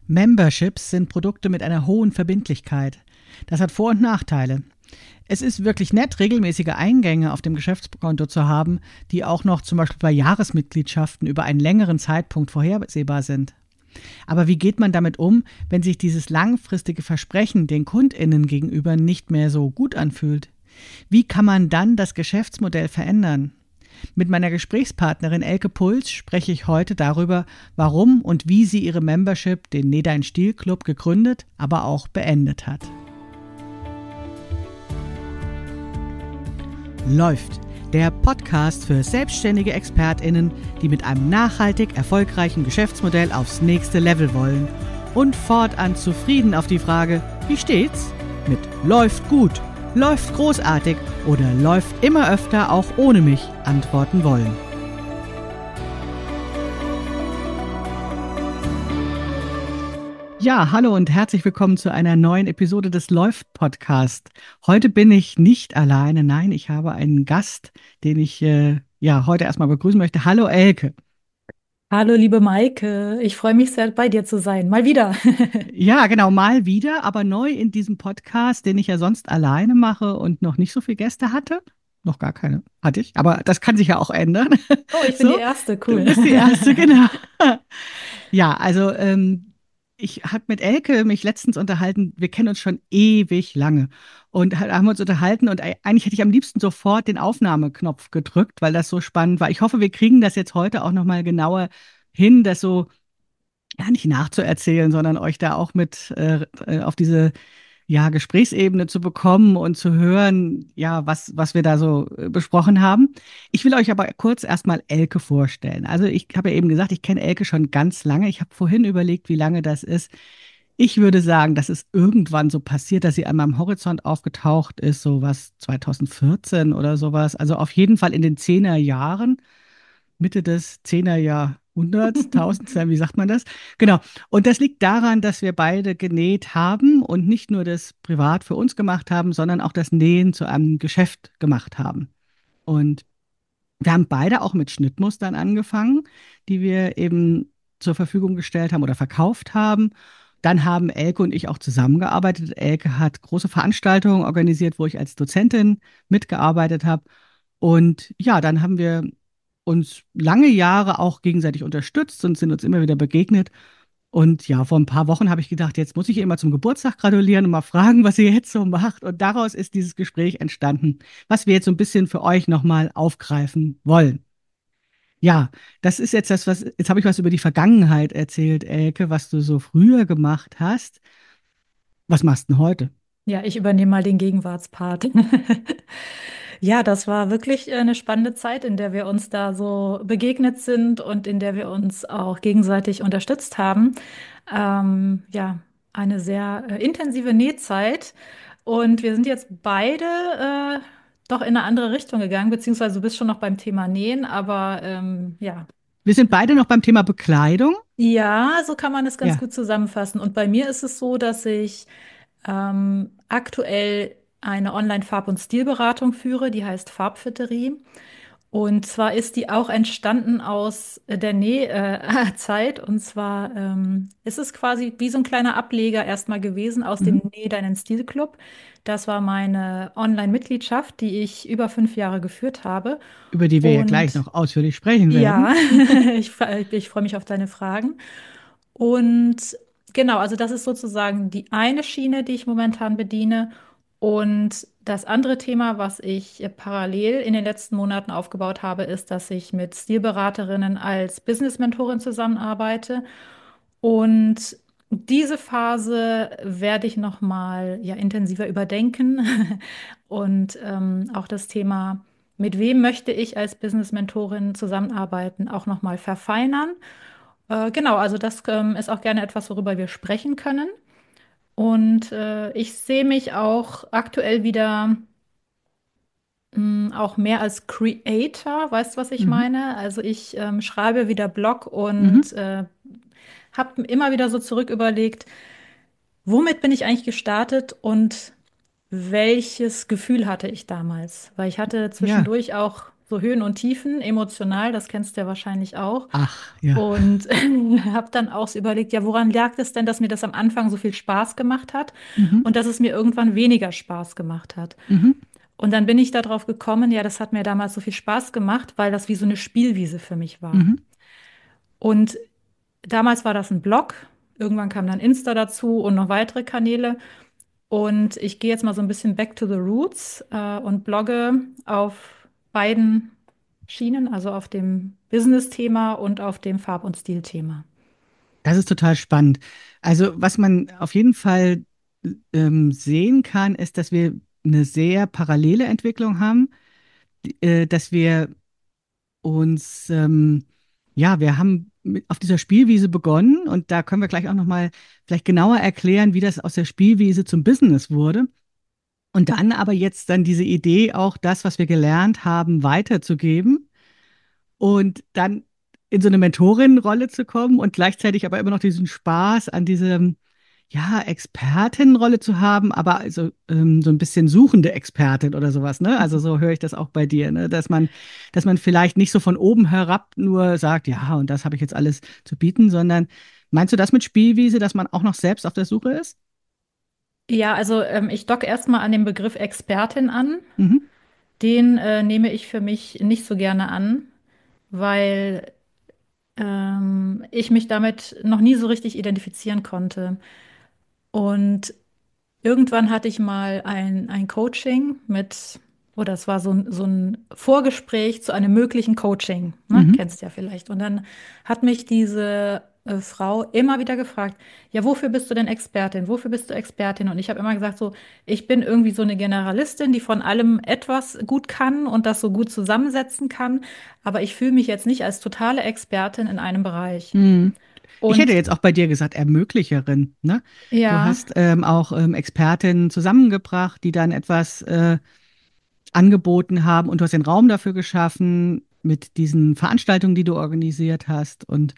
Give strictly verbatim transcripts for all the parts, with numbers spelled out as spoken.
Memberships sind Produkte mit einer hohen Verbindlichkeit. Das hat Vor- und Nachteile. Es ist wirklich nett, regelmäßige Eingänge auf dem Geschäftskonto zu haben, die auch noch zum Beispiel bei Jahresmitgliedschaften über einen längeren Zeitpunkt vorhersehbar sind. Aber wie geht man damit um, wenn sich dieses langfristige Versprechen den KundInnen gegenüber nicht mehr so gut anfühlt? Wie kann man dann das Geschäftsmodell verändern? Mit meiner Gesprächspartnerin Elke Puls spreche ich heute darüber, warum und wie sie ihre Membership, den Näh dein Stil Club, gegründet, aber auch beendet hat. Läuft, der Podcast für selbstständige ExpertInnen, die mit einem nachhaltig erfolgreichen Geschäftsmodell aufs nächste Level wollen und fortan zufrieden auf die Frage, wie steht's? Mit läuft gut, läuft großartig oder läuft immer öfter auch ohne mich antworten wollen. Ja, hallo und herzlich willkommen zu einer neuen Episode des Läuft-Podcast. Heute bin ich nicht alleine, nein, ich habe einen Gast, den ich äh, ja heute erstmal begrüßen möchte. Hallo Elke. Hallo, liebe Maike. Ich freue mich sehr, bei dir zu sein. Mal wieder. Ja, genau, mal wieder, aber neu in diesem Podcast, den ich ja sonst alleine mache und noch nicht so viele Gäste hatte. Noch gar keine hatte ich, aber das kann sich ja auch ändern. Oh, ich bin die So, Erste. du Cool. bist die Erste, genau. Ja, also ähm, ich habe mit Elke mich letztens unterhalten. Wir kennen uns schon ewig lange und ha- haben uns unterhalten und ei- eigentlich hätte ich am liebsten sofort den Aufnahmeknopf gedrückt, weil das so spannend war. Ich hoffe, wir kriegen das jetzt heute auch noch mal genauer hin, das so ja nicht nachzuerzählen, sondern euch da auch mit äh, äh, auf diese ja, Gesprächsebene zu bekommen und zu hören, ja, was, was wir da so äh, besprochen haben. Ich will euch aber kurz erstmal Elke vorstellen. Also ich habe ja eben gesagt, ich kenne Elke schon ganz lange. Ich habe vorhin überlegt, wie lange das ist. Ich würde sagen, das ist irgendwann so passiert, dass sie an meinem Horizont aufgetaucht ist, so was zwanzig vierzehn oder sowas. Also auf jeden Fall in den zehner Jahren. Mitte des zehner Jahrhunderts, tausend, wie sagt man das? Genau. Und das liegt daran, dass wir beide genäht haben und nicht nur das privat für uns gemacht haben, sondern auch das Nähen zu einem Geschäft gemacht haben. Und wir haben beide auch mit Schnittmustern angefangen, die wir eben zur Verfügung gestellt haben oder verkauft haben. Dann haben Elke und ich auch zusammengearbeitet. Elke hat große Veranstaltungen organisiert, wo ich als Dozentin mitgearbeitet habe. Und ja, dann haben wir uns lange Jahre auch gegenseitig unterstützt und sind uns immer wieder begegnet. Und ja, vor ein paar Wochen habe ich gedacht, jetzt muss ich ihr mal zum Geburtstag gratulieren und mal fragen, was sie jetzt so macht. Und daraus ist dieses Gespräch entstanden, was wir jetzt so ein bisschen für euch nochmal aufgreifen wollen. Ja, das ist jetzt das, was, jetzt habe ich was über die Vergangenheit erzählt, Elke, was du so früher gemacht hast. Was machst du denn heute? Ja, ich übernehme mal den Gegenwartspart. Ja, das war wirklich äh, eine spannende Zeit, in der wir uns da so begegnet sind und in der wir uns auch gegenseitig unterstützt haben. Ähm, ja, eine sehr äh, intensive Nähzeit. Und wir sind jetzt beide äh, doch in eine andere Richtung gegangen, beziehungsweise du bist schon noch beim Thema Nähen, aber ähm, ja. Wir sind beide noch beim Thema Bekleidung. Ja, so kann man es ganz Ja. gut zusammenfassen. Und bei mir ist es so, dass ich ähm, aktuell eine Online-Farb- und Stilberatung führe, die heißt Farbfitterie. Und zwar ist die auch entstanden aus der Nähzeit. Und zwar ähm, ist es quasi wie so ein kleiner Ableger erstmal gewesen aus dem Mhm. Näh deinen Stil-Club. Das war meine Online-Mitgliedschaft, die ich über fünf Jahre geführt habe. Über die wir ja gleich Und noch ausführlich sprechen ja, werden. ich, fre- ich freue mich auf deine Fragen. Und genau, also das ist sozusagen die eine Schiene, die ich momentan bediene. Und das andere Thema, was ich äh, parallel in den letzten Monaten aufgebaut habe, ist, dass ich mit Stilberaterinnen als Business-Mentorin zusammenarbeite. Und diese Phase werde ich noch mal ja intensiver überdenken und ähm, auch das Thema, mit wem möchte ich als Business-Mentorin zusammenarbeiten, auch noch mal verfeinern. Äh, genau, also das ähm, ist auch gerne etwas, worüber wir sprechen können. Und äh, ich sehe mich auch aktuell wieder mh, auch mehr als Creator, weißt du, was ich Mhm. meine? Also ich ähm, schreibe wieder Blog Mhm. und äh, habe immer wieder so zurück überlegt, womit bin ich eigentlich gestartet und welches Gefühl hatte ich damals? Weil ich hatte Ja. zwischendurch auch so Höhen und Tiefen, emotional, das kennst du ja wahrscheinlich auch. Ach, ja. Und habe dann auch so überlegt, ja, woran lag es denn, dass mir das am Anfang so viel Spaß gemacht hat Mhm. und dass es mir irgendwann weniger Spaß gemacht hat. Mhm. Und dann bin ich darauf gekommen, ja, das hat mir damals so viel Spaß gemacht, weil das wie so eine Spielwiese für mich war. Mhm. Und damals war das ein Blog. Irgendwann kam dann Insta dazu und noch weitere Kanäle. Und ich gehe jetzt mal so ein bisschen back to the roots äh, und blogge auf beiden Schienen, also auf dem Business-Thema und auf dem Farb- und Stil-Thema. Das ist total spannend. Also, was man auf jeden Fall ähm, sehen kann, ist, dass wir eine sehr parallele Entwicklung haben, die- äh, dass wir uns, ähm, ja, wir haben mit, auf dieser Spielwiese begonnen und da können wir gleich auch nochmal vielleicht genauer erklären, wie das aus der Spielwiese zum Business wurde. Und dann aber jetzt dann diese Idee, auch das, was wir gelernt haben, weiterzugeben und dann in so eine Mentorinnenrolle zu kommen und gleichzeitig aber immer noch diesen Spaß an diesem, ja, Expertinnenrolle zu haben, aber also ähm, so ein bisschen suchende Expertin oder sowas, ne? Also so höre ich das auch bei dir, ne? Dass man, dass man vielleicht nicht so von oben herab nur sagt, ja, und das habe ich jetzt alles zu bieten, sondern meinst du das mit Spielwiese, dass man auch noch selbst auf der Suche ist? Ja, also ähm, ich docke erstmal an den Begriff Expertin an. Mhm. Den äh, nehme ich für mich nicht so gerne an, weil ähm, ich mich damit noch nie so richtig identifizieren konnte. Und irgendwann hatte ich mal ein, ein Coaching mit, oder es war so, ein- so ein Vorgespräch zu einem möglichen Coaching, ne? Mhm. Kennst du ja vielleicht. Und dann hat mich diese äh, Frau immer wieder gefragt, ja, wofür bist du denn Expertin? Wofür bist du Expertin? Und ich habe immer gesagt, so, ich bin irgendwie so eine Generalistin, die von allem etwas gut kann und das so gut zusammensetzen kann, aber ich fühle mich jetzt nicht als totale Expertin in einem Bereich. Mhm. Ich hätte Und jetzt auch bei dir gesagt, Ermöglicherin, ne? Du ja, hast ähm, auch ähm, Expertinnen zusammengebracht, die dann etwas äh, angeboten haben und du hast den Raum dafür geschaffen mit diesen Veranstaltungen, die du organisiert hast. Und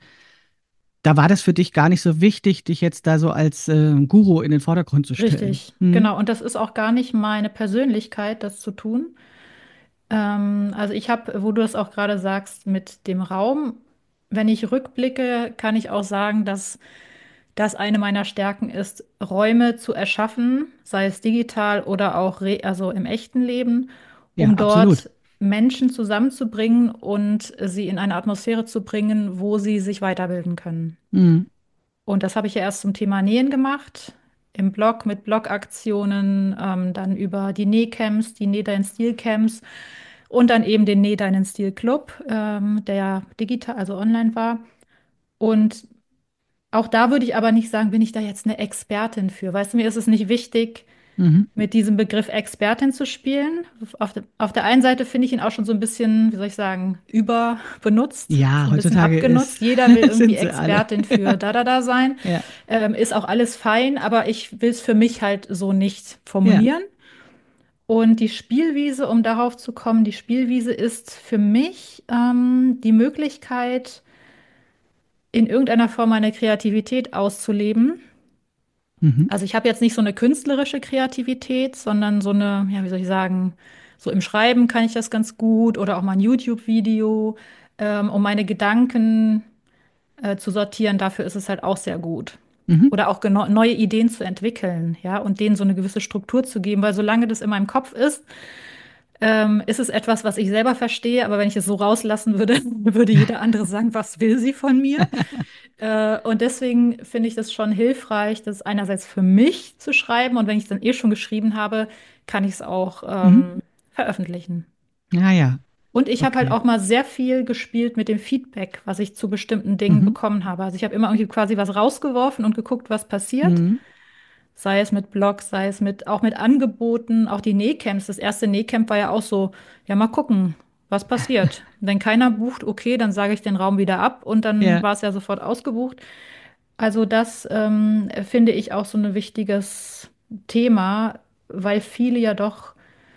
da war das für dich gar nicht so wichtig, dich jetzt da so als äh, Guru in den Vordergrund zu stellen. richtig, Hm. genau. Und das ist auch gar nicht meine Persönlichkeit, das zu tun. Ähm, also ich habe, wo du es auch gerade sagst, mit dem Raum, wenn ich rückblicke, kann ich auch sagen, dass das eine meiner Stärken ist, Räume zu erschaffen, sei es digital oder auch re also im echten Leben, Ja, um absolut. dort Menschen zusammenzubringen und sie in eine Atmosphäre zu bringen, wo sie sich weiterbilden können. Hm. Und das habe ich ja erst zum Thema Nähen gemacht, im Blog mit Blogaktionen, ähm, dann über die Nähcamps, die Näh dein Stil Camps und dann eben den Näh deinen Stil Club, ähm, der ja digital, also online war. Und auch da würde ich aber nicht sagen, bin ich da jetzt eine Expertin für. Weißt du, mir ist es nicht wichtig, Mhm. mit diesem Begriff Expertin zu spielen. Auf der, auf der einen Seite finde ich ihn auch schon so ein bisschen, wie soll ich sagen, überbenutzt, Ja, so ein bisschen heutzutage abgenutzt. ist, Jeder will irgendwie sind sie alle. Expertin für da, da, da sein. Ja, Ähm, ist auch alles fein, aber ich will es für mich halt so nicht ja. formulieren. Und die Spielwiese, um darauf zu kommen, die Spielwiese ist für mich ähm, die Möglichkeit, in irgendeiner Form meine Kreativität auszuleben. Mhm. Also ich habe jetzt nicht so eine künstlerische Kreativität, sondern so eine, ja, wie soll ich sagen, so im Schreiben kann ich das ganz gut oder auch mal ein YouTube-Video, ähm, um meine Gedanken äh, zu sortieren. Dafür ist es halt auch sehr gut. Mhm. Oder auch genau, neue Ideen zu entwickeln, ja, und denen so eine gewisse Struktur zu geben, weil solange das in meinem Kopf ist, ähm, ist es etwas, was ich selber verstehe, aber wenn ich es so rauslassen würde, würde jeder andere sagen, was will sie von mir? Äh, und deswegen finde ich das schon hilfreich, das einerseits für mich zu schreiben und wenn ich es dann eh schon geschrieben habe, kann ich es auch Mhm. ähm, veröffentlichen. Ja, ja. Und ich habe halt Okay. auch mal sehr viel gespielt mit dem Feedback, was ich zu bestimmten Dingen Mhm. bekommen habe. Also ich habe immer irgendwie quasi was rausgeworfen und geguckt, was passiert. Mhm. Sei es mit Blogs, sei es mit auch mit Angeboten, auch die Nähcamps. Das erste Nähcamp war ja auch so, ja, mal gucken, was passiert. Wenn keiner bucht, okay, dann sage ich den Raum wieder ab und dann Ja. war es ja sofort ausgebucht. Also das ähm, finde ich auch so ein wichtiges Thema, weil viele ja doch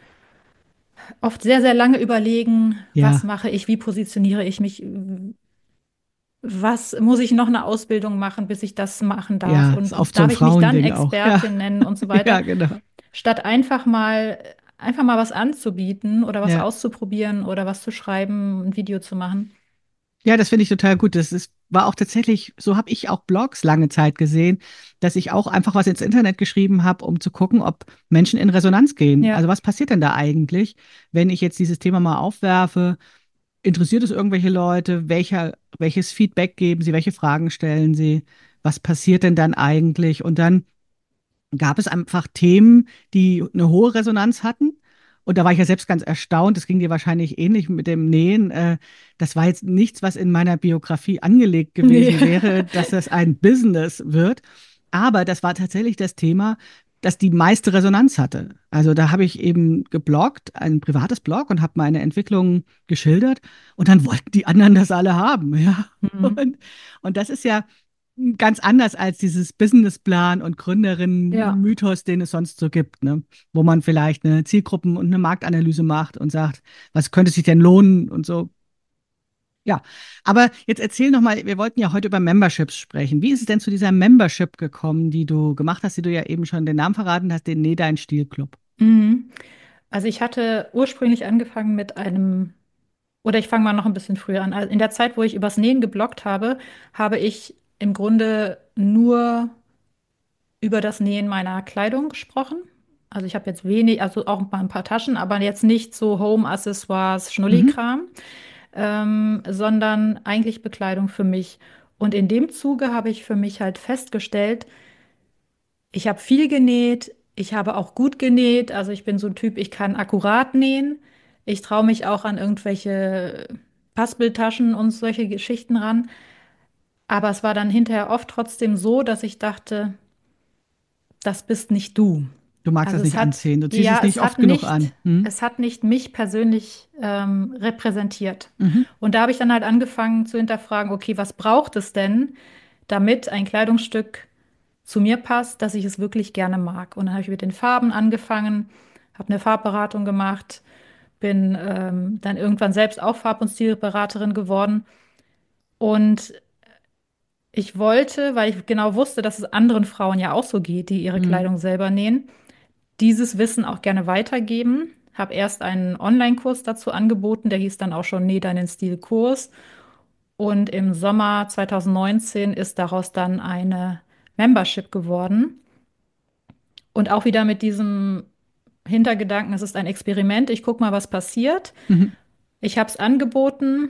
oft sehr, sehr lange überlegen, was Ja. mache ich, wie positioniere ich mich, was muss ich noch eine Ausbildung machen, bis ich das machen darf Ja, ist und oft so darf ein ich mich dann Frauending auch. Ja. Expertin nennen und so weiter, Ja, genau. statt einfach mal einfach mal was anzubieten oder was Ja. auszuprobieren oder was zu schreiben, ein Video zu machen. Ja, das finde ich total gut. Das ist, war auch tatsächlich, so habe ich auch Blogs lange Zeit gesehen, dass ich auch einfach was ins Internet geschrieben habe, um zu gucken, ob Menschen in Resonanz gehen. Ja. Also was passiert denn da eigentlich, wenn ich jetzt dieses Thema mal aufwerfe? Interessiert es irgendwelche Leute? Welcher, welches Feedback geben sie? Welche Fragen stellen sie? Was passiert denn dann eigentlich? Und dann gab es einfach Themen, die eine hohe Resonanz hatten. Und da war ich ja selbst ganz erstaunt, das ging dir wahrscheinlich ähnlich mit dem Nähen. Äh, das war jetzt nichts, was in meiner Biografie angelegt Nee. gewesen wäre, dass das ein Business wird. Aber das war tatsächlich das Thema, das die meiste Resonanz hatte. Also da habe ich eben gebloggt, ein privates Blog und habe meine Entwicklung geschildert. Und dann wollten die anderen das alle haben, ja. Mhm. Und, und das ist ja ganz anders als dieses Businessplan und Ja. Gründerinnen-Mythos, den es sonst so gibt, ne? Wo man vielleicht eine Zielgruppen- und eine Marktanalyse macht und sagt, was könnte sich denn lohnen und so. Ja, aber jetzt erzähl noch mal, wir wollten ja heute über Memberships sprechen. Wie ist es denn zu dieser Membership gekommen, die du gemacht hast, die du ja eben schon den Namen verraten hast, den Näh dein Stil Club? Mhm. Also ich hatte ursprünglich angefangen mit einem, oder ich fange mal noch ein bisschen früher an. Also in der Zeit, wo ich übers Nähen gebloggt habe, habe ich im Grunde nur über das Nähen meiner Kleidung gesprochen. Also ich habe jetzt wenig, also auch mal ein paar Taschen, aber jetzt nicht so Home-Accessoires, Mhm, Schnullikram, ähm, sondern eigentlich Bekleidung für mich. Und in dem Zuge habe ich für mich halt festgestellt, ich habe viel genäht, ich habe auch gut genäht. Also ich bin so ein Typ, ich kann akkurat nähen. Ich traue mich auch an irgendwelche Paspeltaschen und solche Geschichten ran. Aber es war dann hinterher oft trotzdem so, dass ich dachte, das bist nicht du. du magst Also das es nicht hat, anziehen, du ziehst es ja, nicht es hat oft genug nicht, an. Hm? es hat nicht mich persönlich ähm, repräsentiert. Mhm, Und da habe ich dann halt angefangen zu hinterfragen, okay, was braucht es denn, damit ein Kleidungsstück zu mir passt, dass ich es wirklich gerne mag. Und dann habe ich mit den Farben angefangen, habe eine Farbberatung gemacht, bin ähm, dann irgendwann selbst auch Farb- und Stilberaterin geworden. Und ich wollte, weil ich genau wusste, dass es anderen Frauen ja auch so geht, die ihre mhm, Kleidung selber nähen, dieses Wissen auch gerne weitergeben. Habe erst einen Online-Kurs dazu angeboten, der hieß dann auch schon Näh deinen Stil-Kurs. Und im Sommer zwanzig neunzehn ist daraus dann eine Membership geworden. Und auch wieder mit diesem Hintergedanken, es ist ein Experiment, ich gucke mal, was passiert. mhm, Ich habe es angeboten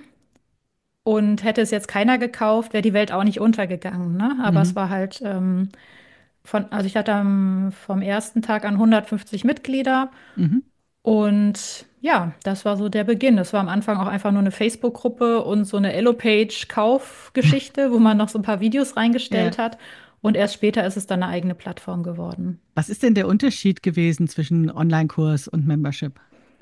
und hätte es jetzt keiner gekauft, wäre die Welt auch nicht untergegangen. Ne? Aber es mhm, war halt ähm, von, also ich hatte am, vom ersten Tag an hundertfünfzig Mitglieder. mhm. Und ja, das war so der Beginn. Das war am Anfang auch einfach nur eine Facebook-Gruppe und so eine Elo-Page-Kaufgeschichte, wo man noch so ein paar Videos Ja. reingestellt hat. Und erst später ist es dann eine eigene Plattform geworden. Was ist denn der Unterschied gewesen zwischen Online-Kurs und Membership?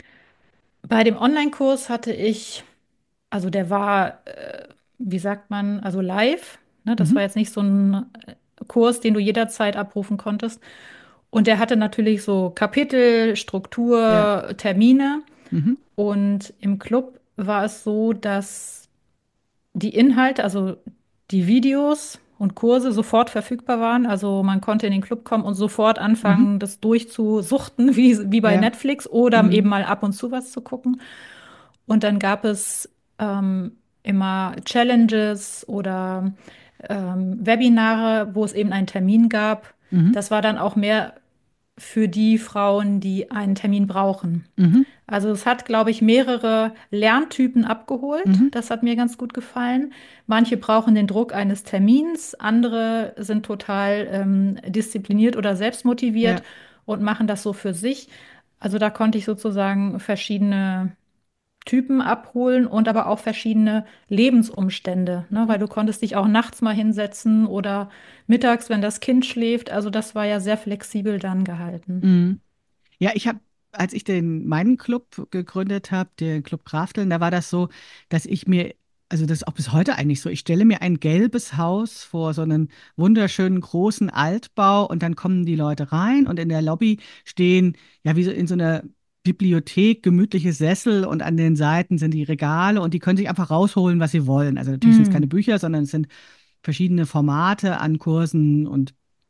Bei dem Online-Kurs hatte ich, also der war, äh, wie sagt man, also live. Ne? Das Mhm. war jetzt nicht so ein äh, Kurs, den du jederzeit abrufen konntest. Und der hatte natürlich so Kapitel, Ja. Struktur, Termine. Mhm. Und im Club war es so, dass die Inhalte, also die Videos und Kurse sofort verfügbar waren. Also man konnte in den Club kommen und sofort Mhm. anfangen, das durchzusuchten, wie, wie bei Ja. Netflix, oder eben Mhm. mal ab und zu was zu gucken. Und dann gab es ähm, immer Challenges oder ähm, Webinare, wo es eben einen Termin gab. Mhm. Das war dann auch mehr für die Frauen, die einen Termin brauchen. Mhm. Also es hat, glaube ich, mehrere Lerntypen abgeholt. Mhm. Das hat mir ganz gut gefallen. Manche brauchen den Druck eines Termins, andere sind total ähm, diszipliniert oder selbstmotiviert Ja. und machen das so für sich. Also da konnte ich sozusagen verschiedene Typen abholen und aber auch verschiedene Lebensumstände, ne? Mhm. Weil du konntest dich auch nachts mal hinsetzen oder mittags, wenn das Kind schläft. Also das war ja sehr flexibel dann gehalten. Mhm. Ja, ich habe, als ich den meinen Club gegründet habe, den Club Krafteln, da war das so, dass ich mir, also das ist auch bis heute eigentlich so, ich stelle mir ein gelbes Haus vor, so einen wunderschönen großen Altbau und dann kommen die Leute rein und in der Lobby stehen, ja, wie so in so einer Bibliothek, gemütliche Sessel und an den Seiten sind die Regale und die können sich einfach rausholen, was sie wollen. Also natürlich sind es keine Mm. Bücher, sondern es sind verschiedene Formate an Kursen und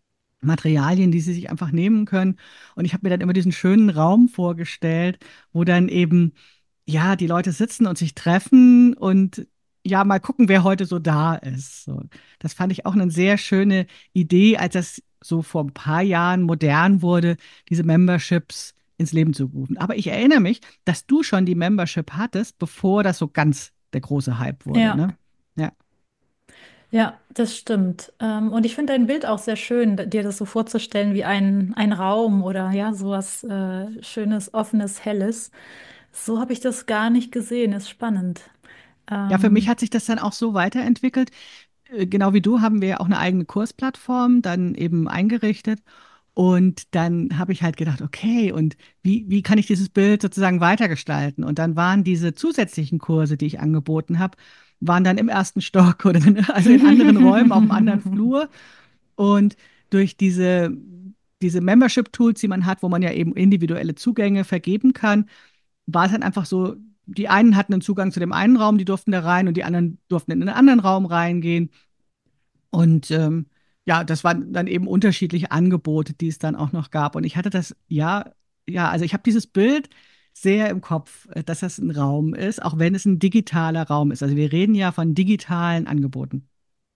Materialien, die sie sich einfach nehmen können. Und ich habe mir dann immer diesen schönen Raum vorgestellt, wo dann eben, ja, die Leute sitzen und sich treffen und ja, mal gucken, wer heute so da ist. So, das fand ich auch eine sehr schöne Idee, als das so vor ein paar Jahren modern wurde, diese Memberships ins Leben zu rufen. Aber ich erinnere mich, dass du schon die Membership hattest, bevor das so ganz der große Hype wurde, Ja. ne? Ja. Ja, das stimmt. Ähm, und ich finde dein Bild auch sehr schön, dir das so vorzustellen wie ein, ein Raum oder ja, sowas äh, Schönes, Offenes, Helles. So habe ich das gar nicht gesehen. Ist spannend. Ja, für mich Ähm, hat sich das dann auch so weiterentwickelt. Äh, Genau wie du haben wir ja auch eine eigene Kursplattform dann eben eingerichtet. Und dann habe ich halt gedacht, okay, und wie, wie kann ich dieses Bild sozusagen weitergestalten? Und dann waren diese zusätzlichen Kurse, die ich angeboten habe, waren dann im ersten Stock oder in, also in anderen Räumen auf einem anderen Flur. Und durch diese, diese Membership-Tools, die man hat, wo man ja eben individuelle Zugänge vergeben kann, war es dann einfach so, die einen hatten einen Zugang zu dem einen Raum, die durften da rein und die anderen durften in einen anderen Raum reingehen. Und ähm, ja, das waren dann eben unterschiedliche Angebote, die es dann auch noch gab. Und ich hatte das, ja, ja, also ich habe dieses Bild sehr im Kopf, äh, dass das ein Raum ist, auch wenn es ein digitaler Raum ist. Also wir reden ja von digitalen Angeboten.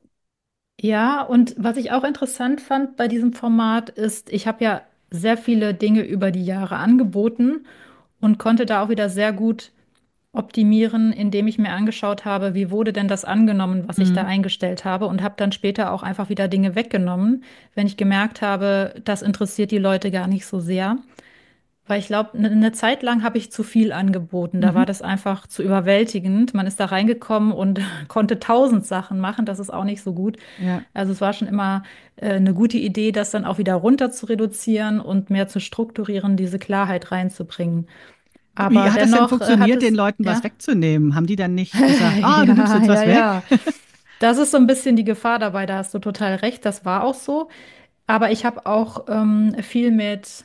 ja, und was ich auch interessant fand bei diesem Format ist, ich habe ja sehr viele Dinge über die Jahre angeboten und konnte da auch wieder sehr gut optimieren, indem ich mir angeschaut habe, wie wurde denn das angenommen, was ich da Mhm. eingestellt habe und habe dann später auch einfach wieder Dinge weggenommen, wenn ich gemerkt habe, das interessiert die Leute gar nicht so sehr. Weil ich glaube, eine ne Zeit lang habe ich zu viel angeboten. Da war Mhm. das einfach zu überwältigend. Man ist da reingekommen und konnte tausend Sachen machen. Das ist auch nicht so gut. Ja. Also es war schon immer äh, eine gute Idee, das dann auch wieder runter zu reduzieren und mehr zu strukturieren, diese Klarheit reinzubringen. Wie Aber hat das denn dennoch äh, hat funktioniert, den es, Leuten was ja. wegzunehmen? Haben die dann nicht gesagt, ah, du nimmst Ja, jetzt ja, was weg? ja. Das ist so ein bisschen die Gefahr dabei, da hast du total recht, das war auch so. Aber ich habe auch ähm, viel mit,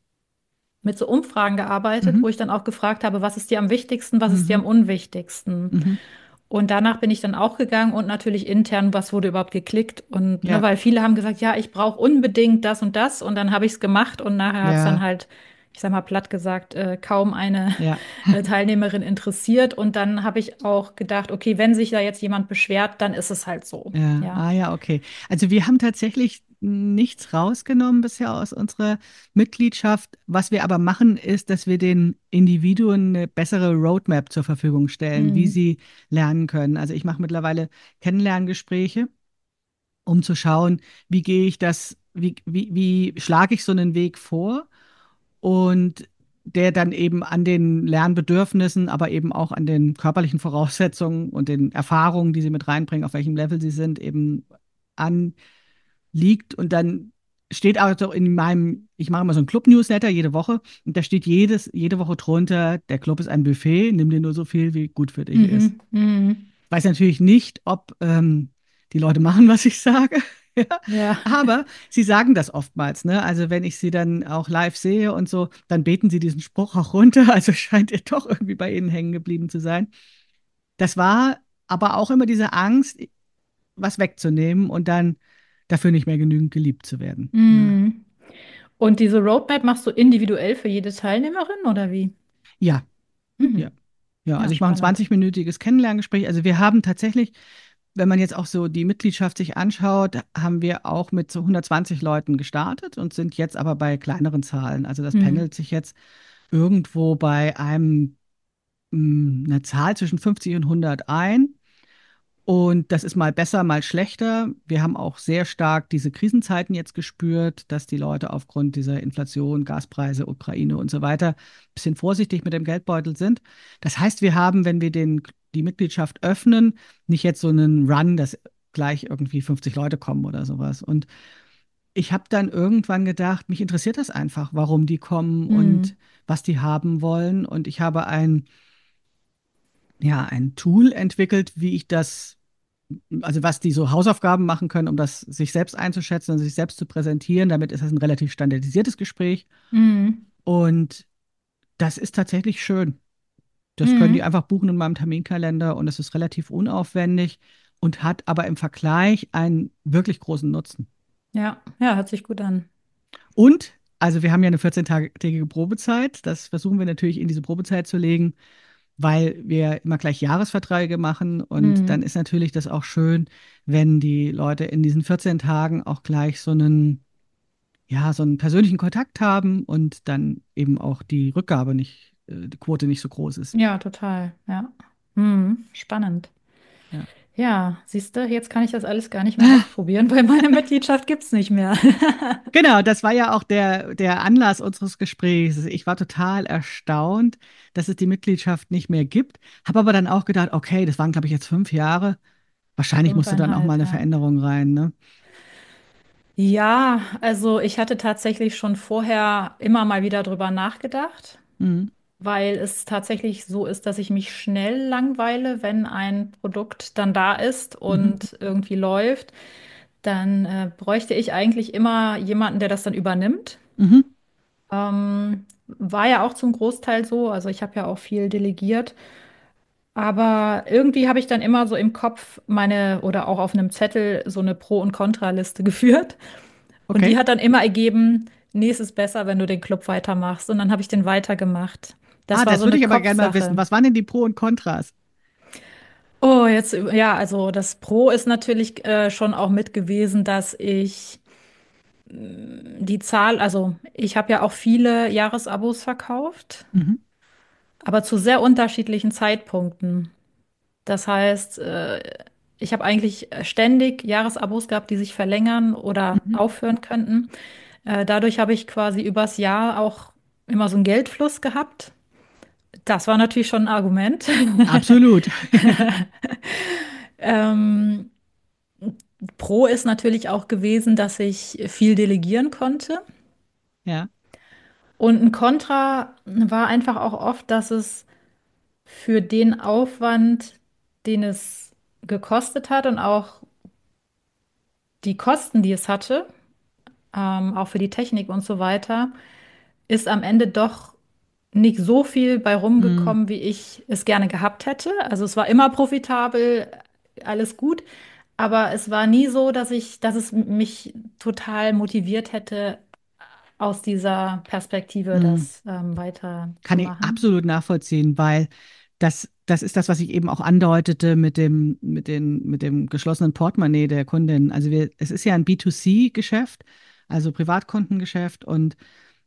mit so Umfragen gearbeitet, Mhm. wo ich dann auch gefragt habe, was ist dir am wichtigsten, was ist dir am Mhm. unwichtigsten? Mhm. Und danach bin ich dann auch gegangen und natürlich intern, was wurde überhaupt geklickt. Und ne, Ja, weil viele haben gesagt, ja, ich brauche unbedingt das und das. Und dann habe ich es gemacht und nachher hat es dann ja, halt, ich sag mal platt gesagt, äh, kaum eine ja. äh, Teilnehmerin interessiert. Und dann habe ich auch gedacht, okay, wenn sich da jetzt jemand beschwert, dann ist es halt so. Ja, Ja. ah ja, okay. Also wir haben tatsächlich nichts rausgenommen bisher aus unserer Mitgliedschaft. Was wir aber machen, ist, dass wir den Individuen eine bessere Roadmap zur Verfügung stellen, wie Mhm. sie lernen können. Also ich mache mittlerweile Kennenlerngespräche, um zu schauen, wie gehe ich das, wie, wie, wie schlage ich so einen Weg vor und der dann eben an den Lernbedürfnissen, aber eben auch an den körperlichen Voraussetzungen und den Erfahrungen, die sie mit reinbringen, auf welchem Level sie sind, eben anliegt. Und dann steht also in meinem, ich mache immer so einen Club-Newsletter jede Woche und da steht jedes, jede Woche drunter, der Club ist ein Buffet, nimm dir nur so viel, wie gut für dich ist. Mhm. Mhm. Ich weiß natürlich nicht, ob ähm, die Leute machen, was ich sage. Ja, Ja. aber sie sagen das oftmals, ne? Also wenn ich sie dann auch live sehe und so, dann beten sie diesen Spruch auch runter. Also scheint er doch irgendwie bei ihnen hängen geblieben zu sein. Das war aber auch immer diese Angst, was wegzunehmen und dann dafür nicht mehr genügend geliebt zu werden. Ne? Mhm. Und diese Roadmap machst du individuell für jede Teilnehmerin oder wie? Ja, ja. Mhm. Ja, Ja, also ich mache ein spannend. zwanzig-minütiges Kennenlerngespräch. Also wir haben tatsächlich, wenn man jetzt auch so die Mitgliedschaft sich anschaut, haben wir auch mit so hundertzwanzig Leuten gestartet und sind jetzt aber bei kleineren Zahlen. Also das Mhm. pendelt sich jetzt irgendwo bei einem, mh, einer Zahl zwischen fünfzig und hundert ein. Und das ist mal besser, mal schlechter. Wir haben auch sehr stark diese Krisenzeiten jetzt gespürt, dass die Leute aufgrund dieser Inflation, Gaspreise, Ukraine und so weiter ein bisschen vorsichtig mit dem Geldbeutel sind. Das heißt, wir haben, wenn wir den, die Mitgliedschaft öffnen, nicht jetzt so einen Run, dass gleich irgendwie fünfzig Leute kommen oder sowas. Und ich habe dann irgendwann gedacht, mich interessiert das einfach, warum die kommen und Mhm. was die haben wollen. Und ich habe ein, ja, ein Tool entwickelt, wie ich das, also was die so Hausaufgaben machen können, um das sich selbst einzuschätzen und sich selbst zu präsentieren. Damit ist das ein relativ standardisiertes Gespräch. Mhm. Und das ist tatsächlich schön. Das können die Mhm. einfach buchen in meinem Terminkalender und es ist relativ unaufwendig und hat aber im Vergleich einen wirklich großen Nutzen. Ja, ja, hört sich gut an. Und, also wir haben ja eine vierzehn-tägige Probezeit. Das versuchen wir natürlich in diese Probezeit zu legen, weil wir immer gleich Jahresverträge machen. Und dann Mhm. ist natürlich das auch schön, wenn die Leute in diesen vierzehn Tagen auch gleich so einen, ja, so einen persönlichen Kontakt haben und dann eben auch die Rückgabe nicht, äh, die Quote nicht so groß ist. Ja, total. Ja. Mhm. Spannend. Ja. Ja, siehst du, jetzt kann ich das alles gar nicht mehr ausprobieren, weil meine Mitgliedschaft gibt es nicht mehr. Genau, das war ja auch der, der Anlass unseres Gesprächs. Ich war total erstaunt, dass es die Mitgliedschaft nicht mehr gibt, habe aber dann auch gedacht, okay, das waren, glaube ich, jetzt fünf Jahre. Wahrscheinlich musste dann auch mal Fünfeinhalb, eine ja. Veränderung rein, ne? Ja, also ich hatte tatsächlich schon vorher immer mal wieder drüber nachgedacht, Mhm. weil es tatsächlich so ist, dass ich mich schnell langweile, wenn ein Produkt dann da ist Mhm. und irgendwie läuft. Dann äh, bräuchte ich eigentlich immer jemanden, der das dann übernimmt. Mhm. Ähm, war ja auch zum Großteil so, also ich habe ja auch viel delegiert. Aber irgendwie habe ich dann immer so im Kopf meine oder auch auf einem Zettel so eine Pro- und Kontraliste geführt. Und die Okay. hat dann immer ergeben, nee, es ist besser, wenn du den Club weitermachst. Und dann habe ich den weitergemacht. Ah, Das war das so würde eine ich aber gerne mal wissen. Kopfsache. Was waren denn die Pro und Kontras? Oh, jetzt, ja, also das Pro ist natürlich äh, schon auch mit gewesen, dass ich die Zahl, also ich habe ja auch viele Jahresabos verkauft, Mhm. aber zu sehr unterschiedlichen Zeitpunkten. Das heißt, äh, ich habe eigentlich ständig Jahresabos gehabt, die sich verlängern oder Mhm. aufhören könnten. Äh, dadurch habe ich quasi übers Jahr auch immer so einen Geldfluss gehabt. Das war natürlich schon ein Argument. Absolut. Ähm, Pro ist natürlich auch gewesen, dass ich viel delegieren konnte. Ja. Und ein Kontra war einfach auch oft, dass es für den Aufwand, den es gekostet hat und auch die Kosten, die es hatte, ähm, auch für die Technik und so weiter, ist am Ende doch nicht so viel bei Mhm. rumgekommen, wie ich es gerne gehabt hätte. Also es war immer profitabel, alles gut, aber es war nie so, dass ich, dass es mich total motiviert hätte, aus dieser Perspektive Mhm. das ähm, Kann ich weiterzumachen. absolut nachvollziehen, weil das, das ist das, was ich eben auch andeutete mit dem, mit den, mit dem geschlossenen Portemonnaie der Kundin. Also wir, es ist ja ein B zwei C-Geschäft, also Privatkundengeschäft und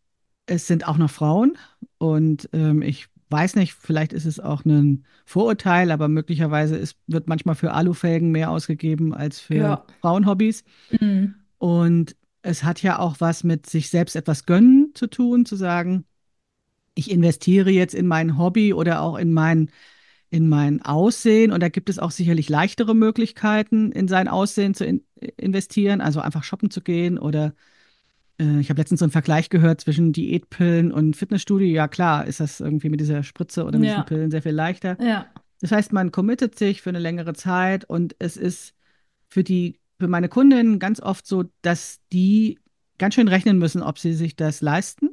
es sind auch noch Frauen und ähm, ich weiß nicht, vielleicht ist es auch ein Vorurteil, aber möglicherweise ist, wird manchmal für Alufelgen mehr ausgegeben als für Ja. Frauenhobbys. Mhm. Und es hat ja auch was mit sich selbst etwas gönnen zu tun, zu sagen, ich investiere jetzt in mein Hobby oder auch in mein, in mein Aussehen. Und da gibt es auch sicherlich leichtere Möglichkeiten, in sein Aussehen zu in, investieren, also einfach shoppen zu gehen oder äh, ich habe letztens so einen Vergleich gehört zwischen Diätpillen und Fitnessstudio. Ja, klar, ist das irgendwie mit dieser Spritze oder mit diesen Ja, Pillen sehr viel leichter. ja. Das heißt, man committet sich für eine längere Zeit und es ist für die, für meine Kundinnen ganz oft so, dass die ganz schön rechnen müssen, ob sie sich das leisten.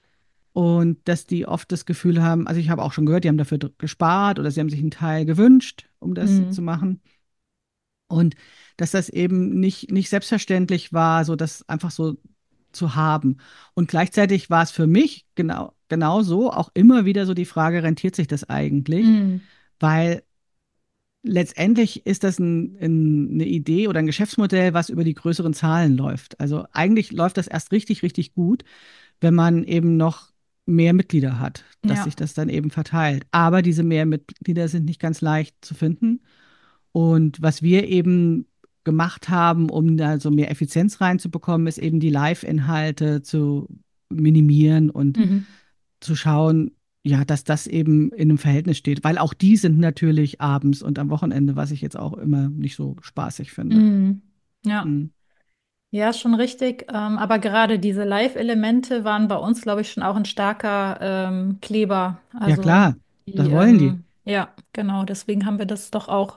Und dass die oft das Gefühl haben, also ich habe auch schon gehört, die haben dafür dr- gespart oder sie haben sich einen Teil gewünscht, um das zu Mhm. machen. Und dass das eben nicht, nicht selbstverständlich war, so das einfach so zu haben. Und gleichzeitig war es für mich genau, genau so auch immer wieder so die Frage, rentiert sich das eigentlich? Mhm. Weil letztendlich ist das ein, ein, eine Idee oder ein Geschäftsmodell, was über die größeren Zahlen läuft. Also eigentlich läuft das erst richtig, richtig gut, wenn man eben noch mehr Mitglieder hat, dass Ja. sich das dann eben verteilt. Aber diese mehr Mitglieder sind nicht ganz leicht zu finden. Und was wir eben gemacht haben, um da so mehr Effizienz reinzubekommen, ist eben die Live-Inhalte zu minimieren und Mhm. zu schauen, ja, dass das eben in einem Verhältnis steht, weil auch die sind natürlich abends und am Wochenende, was ich jetzt auch immer nicht so spaßig finde. Mhm. Ja. Hm. Ja, ist schon richtig. Ähm, aber gerade diese Live-Elemente waren bei uns, glaube ich, schon auch ein starker ähm, Kleber. Ja, Also klar, die, das wollen die. ähm, ja, genau. Deswegen haben wir das doch auch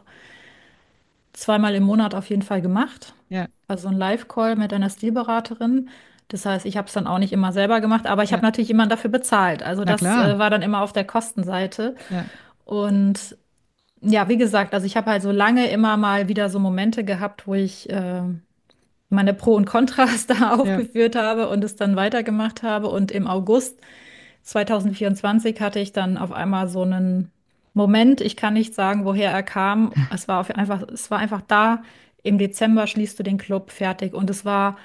zweimal im Monat auf jeden Fall gemacht. Ja, Also ein Live-Call mit einer Stilberaterin. Das heißt, ich habe es dann auch nicht immer selber gemacht, aber ich habe ja, natürlich jemanden dafür bezahlt. Also na das klar. äh, war dann immer auf der Kostenseite. Ja, Und ja, wie gesagt, also ich habe halt so lange immer mal wieder so Momente gehabt, wo ich äh, meine Pro und Kontras da Ja. aufgeführt habe und es dann weitergemacht habe. Und im August zwanzig vierundzwanzig hatte ich dann auf einmal so einen Moment. Ich kann nicht sagen, woher er kam. Es war auf einfach, es war einfach da. Im Dezember schließt du den Club fertig. Und es war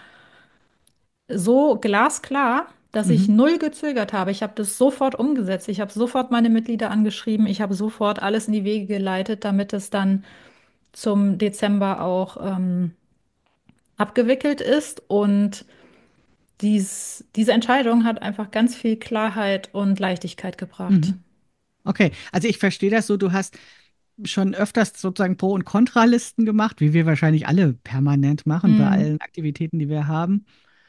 so glasklar, dass ich Mhm. null gezögert habe. Ich habe das sofort umgesetzt. Ich habe sofort meine Mitglieder angeschrieben. Ich habe sofort alles in die Wege geleitet, damit es dann zum Dezember auch ähm, abgewickelt ist. Und dies, diese Entscheidung hat einfach ganz viel Klarheit und Leichtigkeit gebracht. Mhm. Okay, also ich verstehe das so, du hast schon öfters sozusagen Pro- und Kontralisten gemacht, wie wir wahrscheinlich alle permanent machen bei Mm, allen Aktivitäten, die wir haben.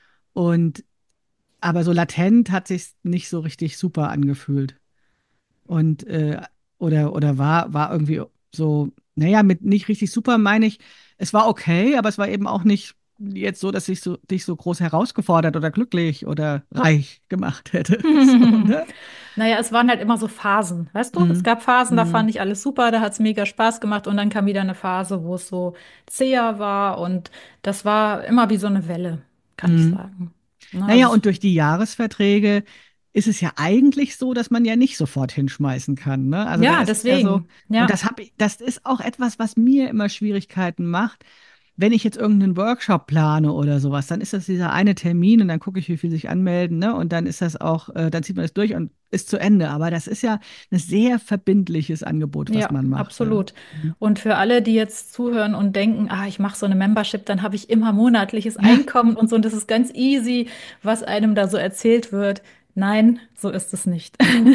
Und aber so latent hat sich nicht so richtig super angefühlt. Und äh, oder oder war war irgendwie so, naja, mit nicht richtig super meine ich, es war okay, aber es war eben auch nicht jetzt so, dass ich so dich so groß herausgefordert oder glücklich oder reich gemacht hätte. So, ne? Naja, es waren halt immer so Phasen, weißt du? Es Mhm. gab Phasen, da Mhm. fand ich alles super, da hat es mega Spaß gemacht und dann kam wieder eine Phase, wo es so zäher war und das war immer wie so eine Welle, kann ich Mhm. sagen. Ne, also Naja, es, und durch die Jahresverträge ist es ja eigentlich so, dass man ja nicht sofort hinschmeißen kann, ne? Also da ja, ist es ja so, deswegen, und ja. das hab ich, das ist auch etwas, was mir immer Schwierigkeiten macht. Wenn ich jetzt irgendeinen Workshop plane oder sowas, dann ist das dieser eine Termin und dann gucke ich, wie viele sich anmelden, ne? Und dann ist das auch, äh, dann zieht man das durch und ist zu Ende. Aber das ist ja ein sehr verbindliches Angebot, was Ja, man macht, ja. absolut. Und für alle, die jetzt zuhören und denken, ah, ich mache so eine Membership, dann habe ich immer monatliches Ja. Einkommen und so, und das ist ganz easy, was einem da so erzählt wird. Nein, so ist es nicht.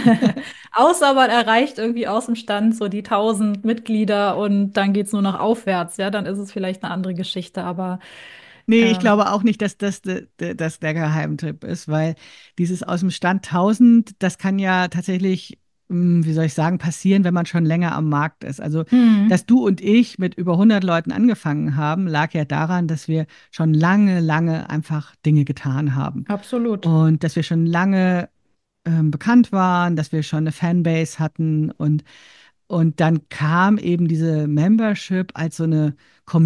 Außer man erreicht irgendwie aus dem Stand so die tausend Mitglieder und dann geht's nur noch aufwärts, ja, dann ist es vielleicht eine andere Geschichte, aber Nee, ich ähm, glaube auch nicht, dass das, de- de- das der Geheimtipp ist, weil dieses aus dem Stand tausend, das kann ja tatsächlich, hm, wie soll ich sagen, passieren, wenn man schon länger am Markt ist. Also, dass hm, du und ich mit über hundert Leuten angefangen haben, lag ja daran, dass wir schon lange, lange einfach Dinge getan haben absolut. und dass wir schon lange ähm, bekannt waren, dass wir schon eine Fanbase hatten und und dann kam eben diese Membership als so eine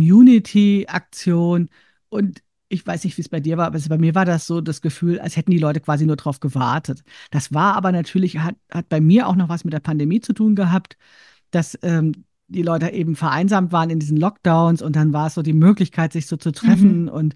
Community-Aktion. Und ich weiß nicht, wie es bei dir war, aber es- bei mir war das so das Gefühl, als hätten die Leute quasi nur drauf gewartet. Das war aber natürlich, hat, hat bei mir auch noch was mit der Pandemie zu tun gehabt, dass ähm, die Leute eben vereinsamt waren in diesen Lockdowns und dann war es so die Möglichkeit, sich so zu treffen. Mhm. Und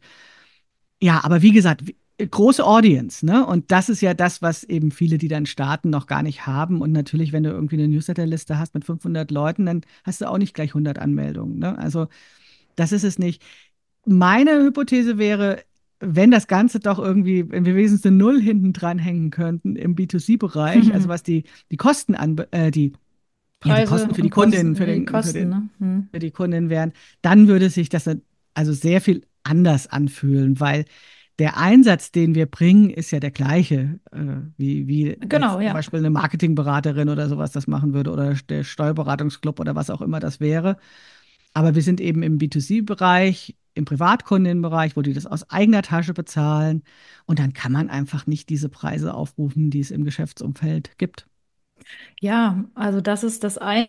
ja, aber wie gesagt, wie- große Audience, ne? Und das ist ja das, was eben viele, die dann starten, noch gar nicht haben. Und natürlich, wenn du irgendwie eine Newsletterliste hast mit fünfhundert Leuten, dann hast du auch nicht gleich hundert Anmeldungen, ne? Also, das ist es nicht. Meine Hypothese wäre, wenn das Ganze doch irgendwie, wenn wir wenigstens eine Null hinten dran hängen könnten im B zwei C-Bereich, also was die, die Kosten an, äh, die, ja, die Preise Kosten für die und Kundin, Kosten, für die den, für Kosten, den, ne? Hm. für die Kundin wären, dann würde sich das also sehr viel anders anfühlen, weil der Einsatz, den wir bringen, ist ja der gleiche, äh, wie, wie Genau, jetzt zum ja. Beispiel eine Marketingberaterin oder sowas das machen würde oder der Steuerberatungsclub oder was auch immer das wäre. Aber wir sind eben im B zwei C-Bereich, im Privatkundenbereich, wo die das aus eigener Tasche bezahlen. Und dann kann man einfach nicht diese Preise aufrufen, die es im Geschäftsumfeld gibt. Ja, also das ist das eine.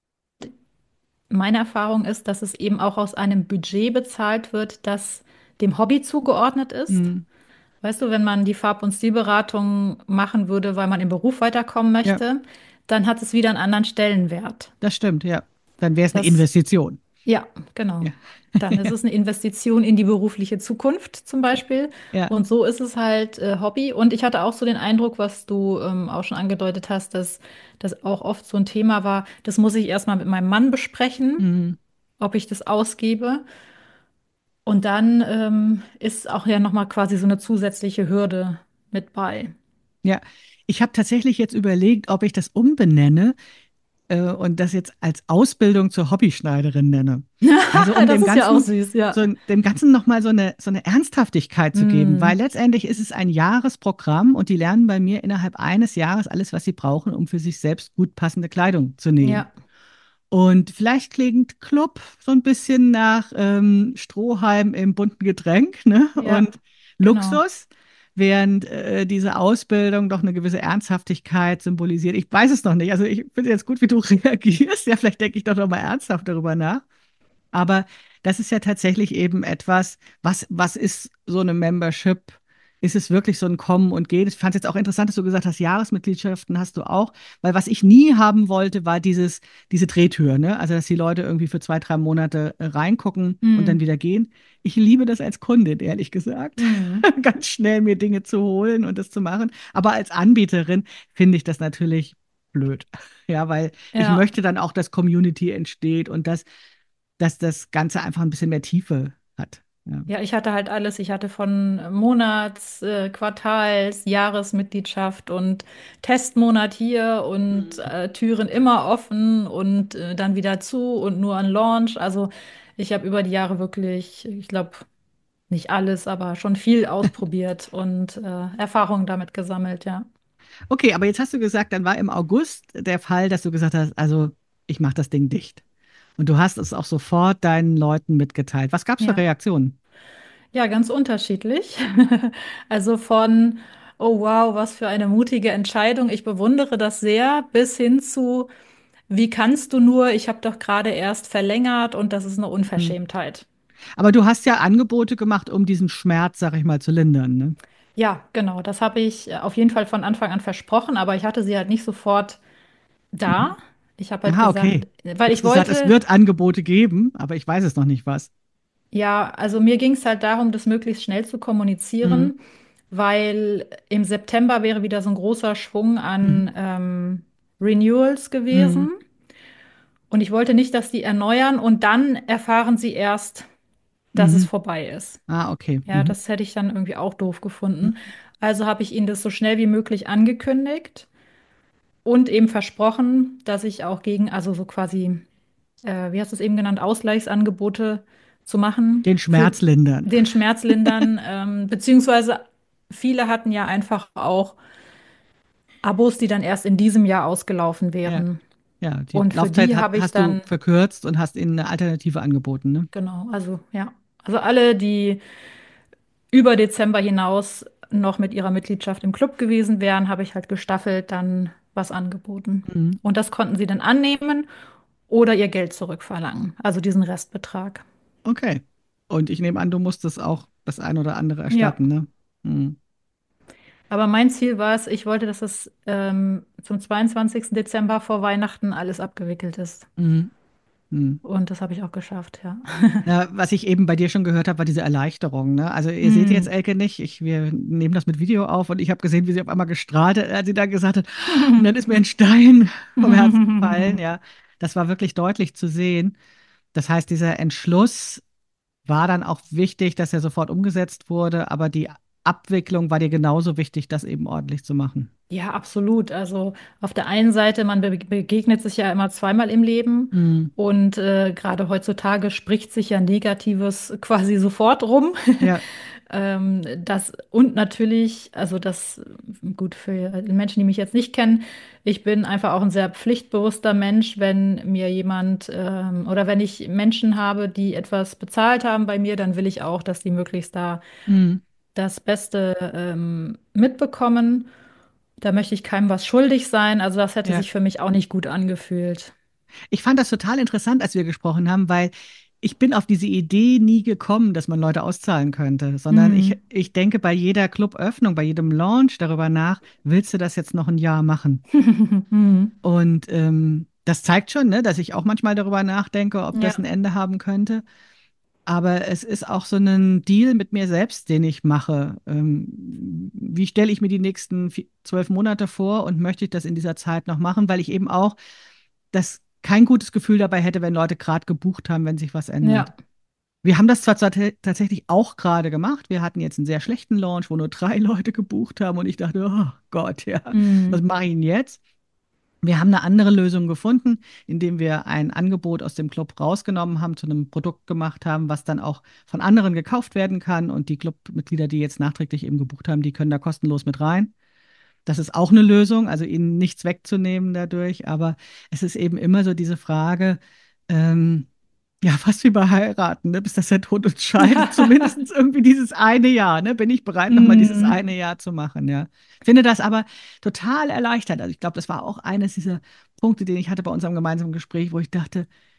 Meine Erfahrung ist, dass es eben auch aus einem Budget bezahlt wird, das dem Hobby zugeordnet ist. Hm, Weißt du, wenn man die Farb- und Stilberatung machen würde, weil man im Beruf weiterkommen ja, möchte, dann hat es wieder einen anderen Stellenwert. das stimmt, ja. Dann wäre es eine Das, Investition. ja, genau. Ja. Dann ist es eine Investition in die berufliche Zukunft zum Beispiel. Ja. Und so ist es halt äh, Hobby. Und ich hatte auch so den Eindruck, was du ähm, auch schon angedeutet hast, dass das auch oft so ein Thema war, das muss ich erstmal mit meinem Mann besprechen, Mhm. ob ich das ausgebe. Und dann ähm, ist auch ja nochmal quasi so eine zusätzliche Hürde mit bei. Ja, ich habe tatsächlich jetzt überlegt, ob ich das umbenenne äh, und das jetzt als Ausbildung zur Hobbyschneiderin nenne. Also um Das dem ist ja auch Ganzen, süß, ja. so, dem Ganzen nochmal so eine, so eine Ernsthaftigkeit zu geben, weil Mm, letztendlich ist es ein Jahresprogramm und die lernen bei mir innerhalb eines Jahres alles, was sie brauchen, um für sich selbst gut passende Kleidung zu nähen. ja, Und vielleicht klingt Club so ein bisschen nach ähm, Strohhalm im bunten Getränk, ne? ja, Und genau. Luxus, während äh, diese Ausbildung doch eine gewisse Ernsthaftigkeit symbolisiert. Ich weiß es noch nicht. Also ich finde jetzt gut, wie du reagierst. Ja, vielleicht denke ich doch noch mal ernsthaft darüber nach. Aber das ist ja tatsächlich eben etwas, was, was ist so eine Membership? Ist es wirklich so ein Kommen und Gehen? Ich fand es jetzt auch interessant, dass du gesagt hast, Jahresmitgliedschaften hast du auch, weil was ich nie haben wollte, war dieses, diese Drehtür, ne? Also, dass die Leute irgendwie für zwei, drei Monate äh, reingucken und dann Mm, wieder gehen. Ich liebe das als Kundin, ehrlich gesagt, mm. ganz schnell mir Dinge zu holen und das zu machen. Aber als Anbieterin finde ich das natürlich blöd. Ja, weil ich Ja. möchte dann auch, dass Community entsteht und dass, dass das Ganze einfach ein bisschen mehr Tiefe hat. Ja. Ja, ich hatte halt alles. Ich hatte von Monats-, äh, Quartals-, Jahresmitgliedschaft und Testmonat hier und Mhm. äh, Türen immer offen und äh, dann wieder zu und nur an Launch. Also ich habe über die Jahre wirklich, ich glaube, nicht alles, aber schon viel ausprobiert und äh, Erfahrungen damit gesammelt, ja. Okay, aber jetzt hast du gesagt, dann war im August der Fall, dass du gesagt hast, also ich mache das Ding dicht. Und du hast es auch sofort deinen Leuten mitgeteilt. Was gab es für Ja. Reaktionen? Ja, ganz unterschiedlich. Also von, oh wow, was für eine mutige Entscheidung. Ich bewundere das sehr, bis hin zu, wie kannst du nur? Ich habe doch gerade erst verlängert und das ist eine Hm. Unverschämtheit. Aber du hast ja Angebote gemacht, um diesen Schmerz, sag ich mal, zu lindern, ne? Ja, genau, das habe ich äh, auf jeden Fall von Anfang an versprochen, aber ich hatte sie halt nicht sofort da. Mhm. Ich habe halt Aha, gesagt, okay. weil Du ich hast gesagt, es wollte, wird Angebote geben, aber ich weiß es noch nicht was. ja, also mir ging es halt darum, das möglichst schnell zu Mhm. kommunizieren, weil im September wäre wieder so ein großer Schwung Mhm. an ähm, Renewals Mhm. gewesen. Und ich wollte nicht, dass die erneuern und dann erfahren sie erst, dass es Mhm. vorbei ist. Ah, okay. Ja, Mhm. das hätte ich dann irgendwie auch doof gefunden. Mhm. Also habe ich ihnen das so schnell wie möglich angekündigt und eben versprochen, dass ich auch gegen, also so quasi, äh, wie hast du es eben genannt, Ausgleichsangebote zu machen Den für Schmerz lindern. den Schmerzlindern, ähm, beziehungsweise viele hatten ja einfach auch Abos, die dann erst in diesem Jahr ausgelaufen Ja. wären. Ja, die Und für Laufzeit die hat, habe ich hast du dann, verkürzt und hast ihnen eine Alternative angeboten, ne? genau, also ja, also alle, die über Dezember hinaus noch mit ihrer Mitgliedschaft im Club gewesen wären, habe ich halt gestaffelt dann was angeboten. Mhm. Und das konnten sie dann annehmen oder ihr Geld zurückverlangen, also diesen Restbetrag. Okay. Und ich nehme an, du musstest auch das ein oder andere Ja, erstatten, ne? Mhm. aber mein Ziel war es, ich wollte, dass es ähm, zum zweiundzwanzigsten Dezember vor Weihnachten alles abgewickelt ist. Mhm. Mhm. Und das habe ich auch geschafft, ja. Na, was ich eben bei dir schon gehört habe, war diese Erleichterung, ne? Also ihr seht jetzt Hm. Elke nicht, ich, wir nehmen das mit Video auf und ich habe gesehen, wie sie auf einmal gestrahlt hat, als sie da gesagt hat, und dann ist mir ein Stein vom Herzen gefallen, ja. Das war wirklich deutlich zu sehen. Das heißt, dieser Entschluss war dann auch wichtig, dass er sofort umgesetzt wurde, aber die Abwicklung war dir genauso wichtig, das eben ordentlich zu machen. Ja, absolut. Also auf der einen Seite, man be begegnet sich ja immer zweimal im Leben Mhm. und äh, gerade heutzutage spricht sich ja Negatives quasi sofort rum. Ja, Ähm, das und natürlich, also das gut für Menschen, die mich jetzt nicht kennen, ich bin einfach auch ein sehr pflichtbewusster Mensch, wenn mir jemand ähm, oder wenn ich Menschen habe, die etwas bezahlt haben bei mir, dann will ich auch, dass die möglichst da mhm. das Beste ähm, mitbekommen. Da möchte ich keinem was schuldig sein. Also das hätte Ja. sich für mich auch nicht gut angefühlt. Ich fand das total interessant, als wir gesprochen haben, weil ich bin auf diese Idee nie gekommen, dass man Leute auszahlen könnte, sondern ich, Hm. ich denke bei jeder Cluböffnung, bei jedem Launch darüber nach, willst du das jetzt noch ein Jahr machen? Hm. Und ähm, das zeigt schon, ne, dass ich auch manchmal darüber nachdenke, ob das ein Ja, Ende haben könnte. Aber es ist auch so ein Deal mit mir selbst, den ich mache. Ähm, wie stelle ich mir die nächsten vi- zwölf Monate vor und möchte ich das in dieser Zeit noch machen, weil ich eben auch das kein gutes Gefühl dabei hätte, wenn Leute gerade gebucht haben, wenn sich was ändert. ja. Wir haben das zwar tate- tatsächlich auch gerade gemacht. Wir hatten jetzt einen sehr schlechten Launch, wo nur drei Leute gebucht haben und ich dachte, oh Gott, ja, was Hm. mache ich denn jetzt? Wir haben eine andere Lösung gefunden, indem wir ein Angebot aus dem Club rausgenommen haben, zu einem Produkt gemacht haben, was dann auch von anderen gekauft werden kann. Und die Clubmitglieder, die jetzt nachträglich eben gebucht haben, die können da kostenlos mit rein. Das ist auch eine Lösung, also ihnen nichts wegzunehmen dadurch. Aber es ist eben immer so diese Frage, ähm, ja, fast wie bei Heiraten, ne? Bis das der Tod uns scheidet, zumindest irgendwie dieses eine Jahr, ne? Bin ich bereit, nochmal dieses Hm. eine Jahr zu machen, ja. Ich finde das aber total erleichtert. Also ich glaube, das war auch eines dieser Punkte, den ich hatte bei unserem gemeinsamen Gespräch, wo ich dachte,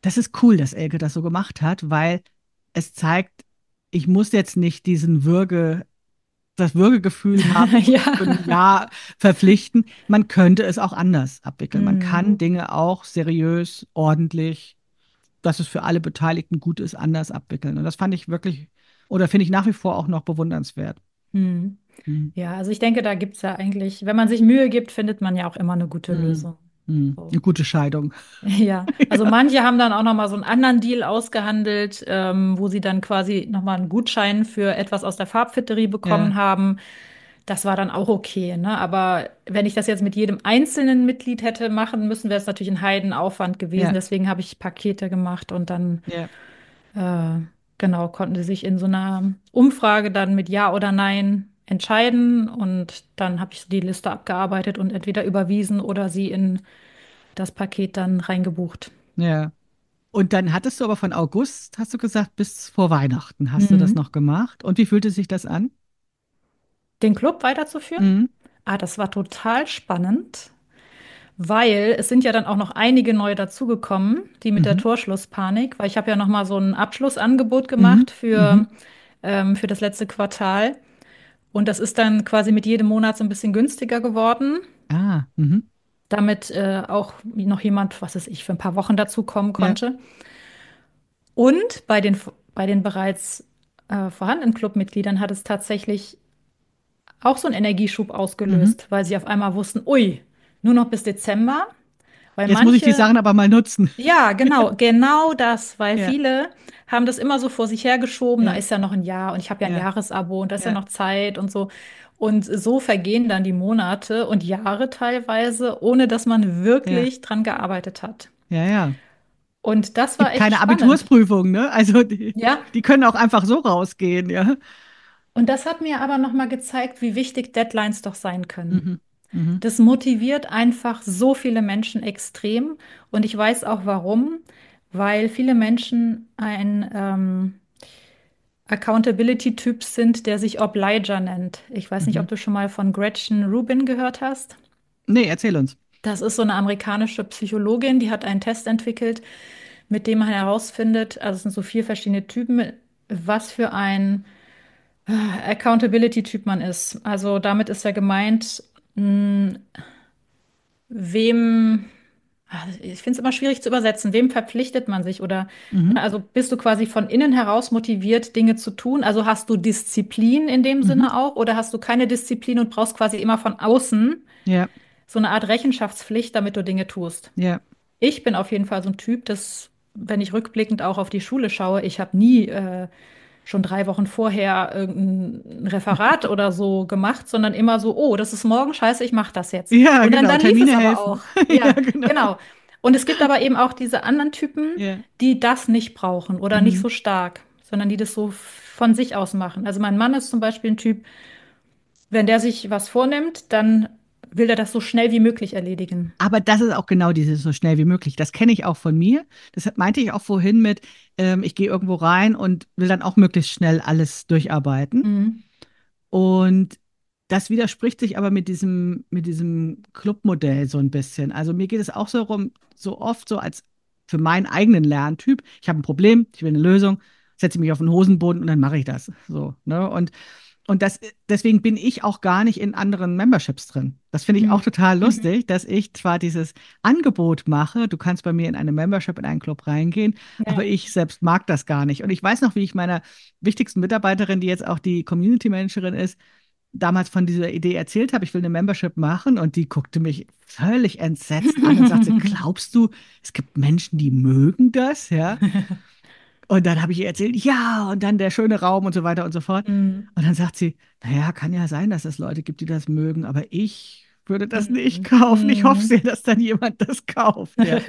das ist cool, dass Elke das so gemacht hat, weil es zeigt, ich muss jetzt nicht diesen Würge, das Würgegefühl haben und Ja. für ein Jahr verpflichten. Man könnte es auch anders abwickeln. Man Mm, kann Dinge auch seriös, ordentlich, dass es für alle Beteiligten gut ist, anders abwickeln. Und das fand ich wirklich, oder finde ich nach wie vor auch noch bewundernswert. mm. Hm. Ja, also ich denke, da gibt es ja eigentlich, wenn man sich Mühe gibt, findet man ja auch immer eine gute Hm. Lösung. Hm. So. Eine gute Scheidung. Ja, also Ja. manche haben dann auch noch mal so einen anderen Deal ausgehandelt, ähm, wo sie dann quasi noch mal einen Gutschein für etwas aus der Farbfitterie bekommen Ja, haben. Das war dann auch okay, ne? Aber wenn ich das jetzt mit jedem einzelnen Mitglied hätte machen müssen, wäre es natürlich ein Heidenaufwand gewesen. ja, Deswegen habe ich Pakete gemacht und dann, ja, äh, genau, konnten sie sich in so einer Umfrage dann mit Ja oder Nein entscheiden. Und dann habe ich die Liste abgearbeitet und entweder überwiesen oder sie in das Paket dann reingebucht. ja. Und dann hattest du aber von August, hast du gesagt, bis vor Weihnachten hast du das Mhm. noch gemacht. Und wie fühlte sich das an? Den Club weiterzuführen? Mhm. Ah, das war total spannend, weil es sind ja dann auch noch einige neue dazugekommen, die mit der Mhm. Torschlusspanik, weil ich habe ja noch mal so ein Abschlussangebot Mhm. gemacht für, Mhm. ähm, für das letzte Quartal. Und das ist dann quasi mit jedem Monat so ein bisschen günstiger geworden, Ah, mhm. damit äh, auch noch jemand, was weiß ich, für ein paar Wochen dazukommen Ja. konnte. Und bei den, bei den bereits äh, vorhandenen Clubmitgliedern hat es tatsächlich auch so einen Energieschub Mhm. ausgelöst, weil sie auf einmal wussten, ui, nur noch bis Dezember, weil Jetzt muss ich die manche, Sachen aber mal nutzen. ja, genau, genau das, weil Ja, viele haben das immer so vor sich hergeschoben, da ja, ist ja noch ein Jahr und ich habe ja ein ja, Jahresabo und da ist ja ja, noch Zeit und so. Und so vergehen dann die Monate und Jahre teilweise, ohne dass man ja, wirklich dran gearbeitet hat. ja, ja. Und das war Gibt echt keine spannend. Abitursprüfung, ne? Also die, Ja, die können auch einfach so rausgehen, ja. und das hat mir aber nochmal gezeigt, wie wichtig Deadlines doch sein können. Mhm. Mhm. Das motiviert einfach so viele Menschen extrem. Und ich weiß auch warum, weil viele Menschen ein ähm, Accountability-Typ sind, der sich Obliger nennt. Ich weiß nicht, Mhm. ob du schon mal von Gretchen Rubin gehört hast. Nee, erzähl uns. Das ist so eine amerikanische Psychologin, die hat einen Test entwickelt, mit dem man herausfindet, also es sind so vier verschiedene Typen, was für ein äh, Accountability-Typ man ist. Also damit ist ja gemeint, mh, wem Ah, ich finde es immer schwierig zu übersetzen. Wem verpflichtet man sich? Oder Mhm. ne, also bist du quasi von innen heraus motiviert, Dinge zu tun? Also hast du Disziplin in dem Mhm. Sinne auch? Oder hast du keine Disziplin und brauchst quasi immer von außen Ja, so eine Art Rechenschaftspflicht, damit du Dinge tust? ja. Ich bin auf jeden Fall so ein Typ, dass, wenn ich rückblickend auch auf die Schule schaue, ich habe nie äh, schon drei Wochen vorher irgendein Referat oder so gemacht, sondern immer so, oh, das ist morgen, scheiße, ich mache das jetzt. Ja, Und dann, genau. dann lief Termine es aber helfen. auch. Ja, Ja, genau. genau. Und es gibt aber eben auch diese anderen Typen, Ja. die das nicht brauchen oder nicht Mhm. so stark, sondern die das so von sich aus machen. Also mein Mann ist zum Beispiel ein Typ, wenn der sich was vornimmt, dann will er das so schnell wie möglich erledigen. Aber das ist auch genau dieses so schnell wie möglich. Das kenne ich auch von mir. Das meinte ich auch vorhin mit, ähm, ich gehe irgendwo rein und will dann auch möglichst schnell alles durcharbeiten. Mhm. Und das widerspricht sich aber mit diesem, mit diesem Clubmodell so ein bisschen. Also mir geht es auch so rum, so oft so als für meinen eigenen Lerntyp. Ich habe ein Problem, ich will eine Lösung, setze mich auf den Hosenboden und dann mache ich das. So, ne? Und Und das, deswegen bin ich auch gar nicht in anderen Memberships drin. Das finde ich auch Mhm. total Mhm. lustig, dass ich zwar dieses Angebot mache, du kannst bei mir in eine Membership, in einen Club reingehen, aber Ja. ich selbst mag das gar nicht. Und ich weiß noch, wie ich meiner wichtigsten Mitarbeiterin, die jetzt auch die Community Managerin ist, damals von dieser Idee erzählt habe, ich will eine Membership machen und die guckte mich völlig entsetzt an und sagte, glaubst du, es gibt Menschen, die mögen das, ja? Und dann habe ich ihr erzählt, ja, und dann der schöne Raum und so weiter und so fort. Mhm. Und dann sagt sie, naja, kann ja sein, dass es Leute gibt, die das mögen, aber ich würde das nicht Mhm. kaufen. Ich hoffe Mhm. sehr, dass dann jemand das kauft, ja.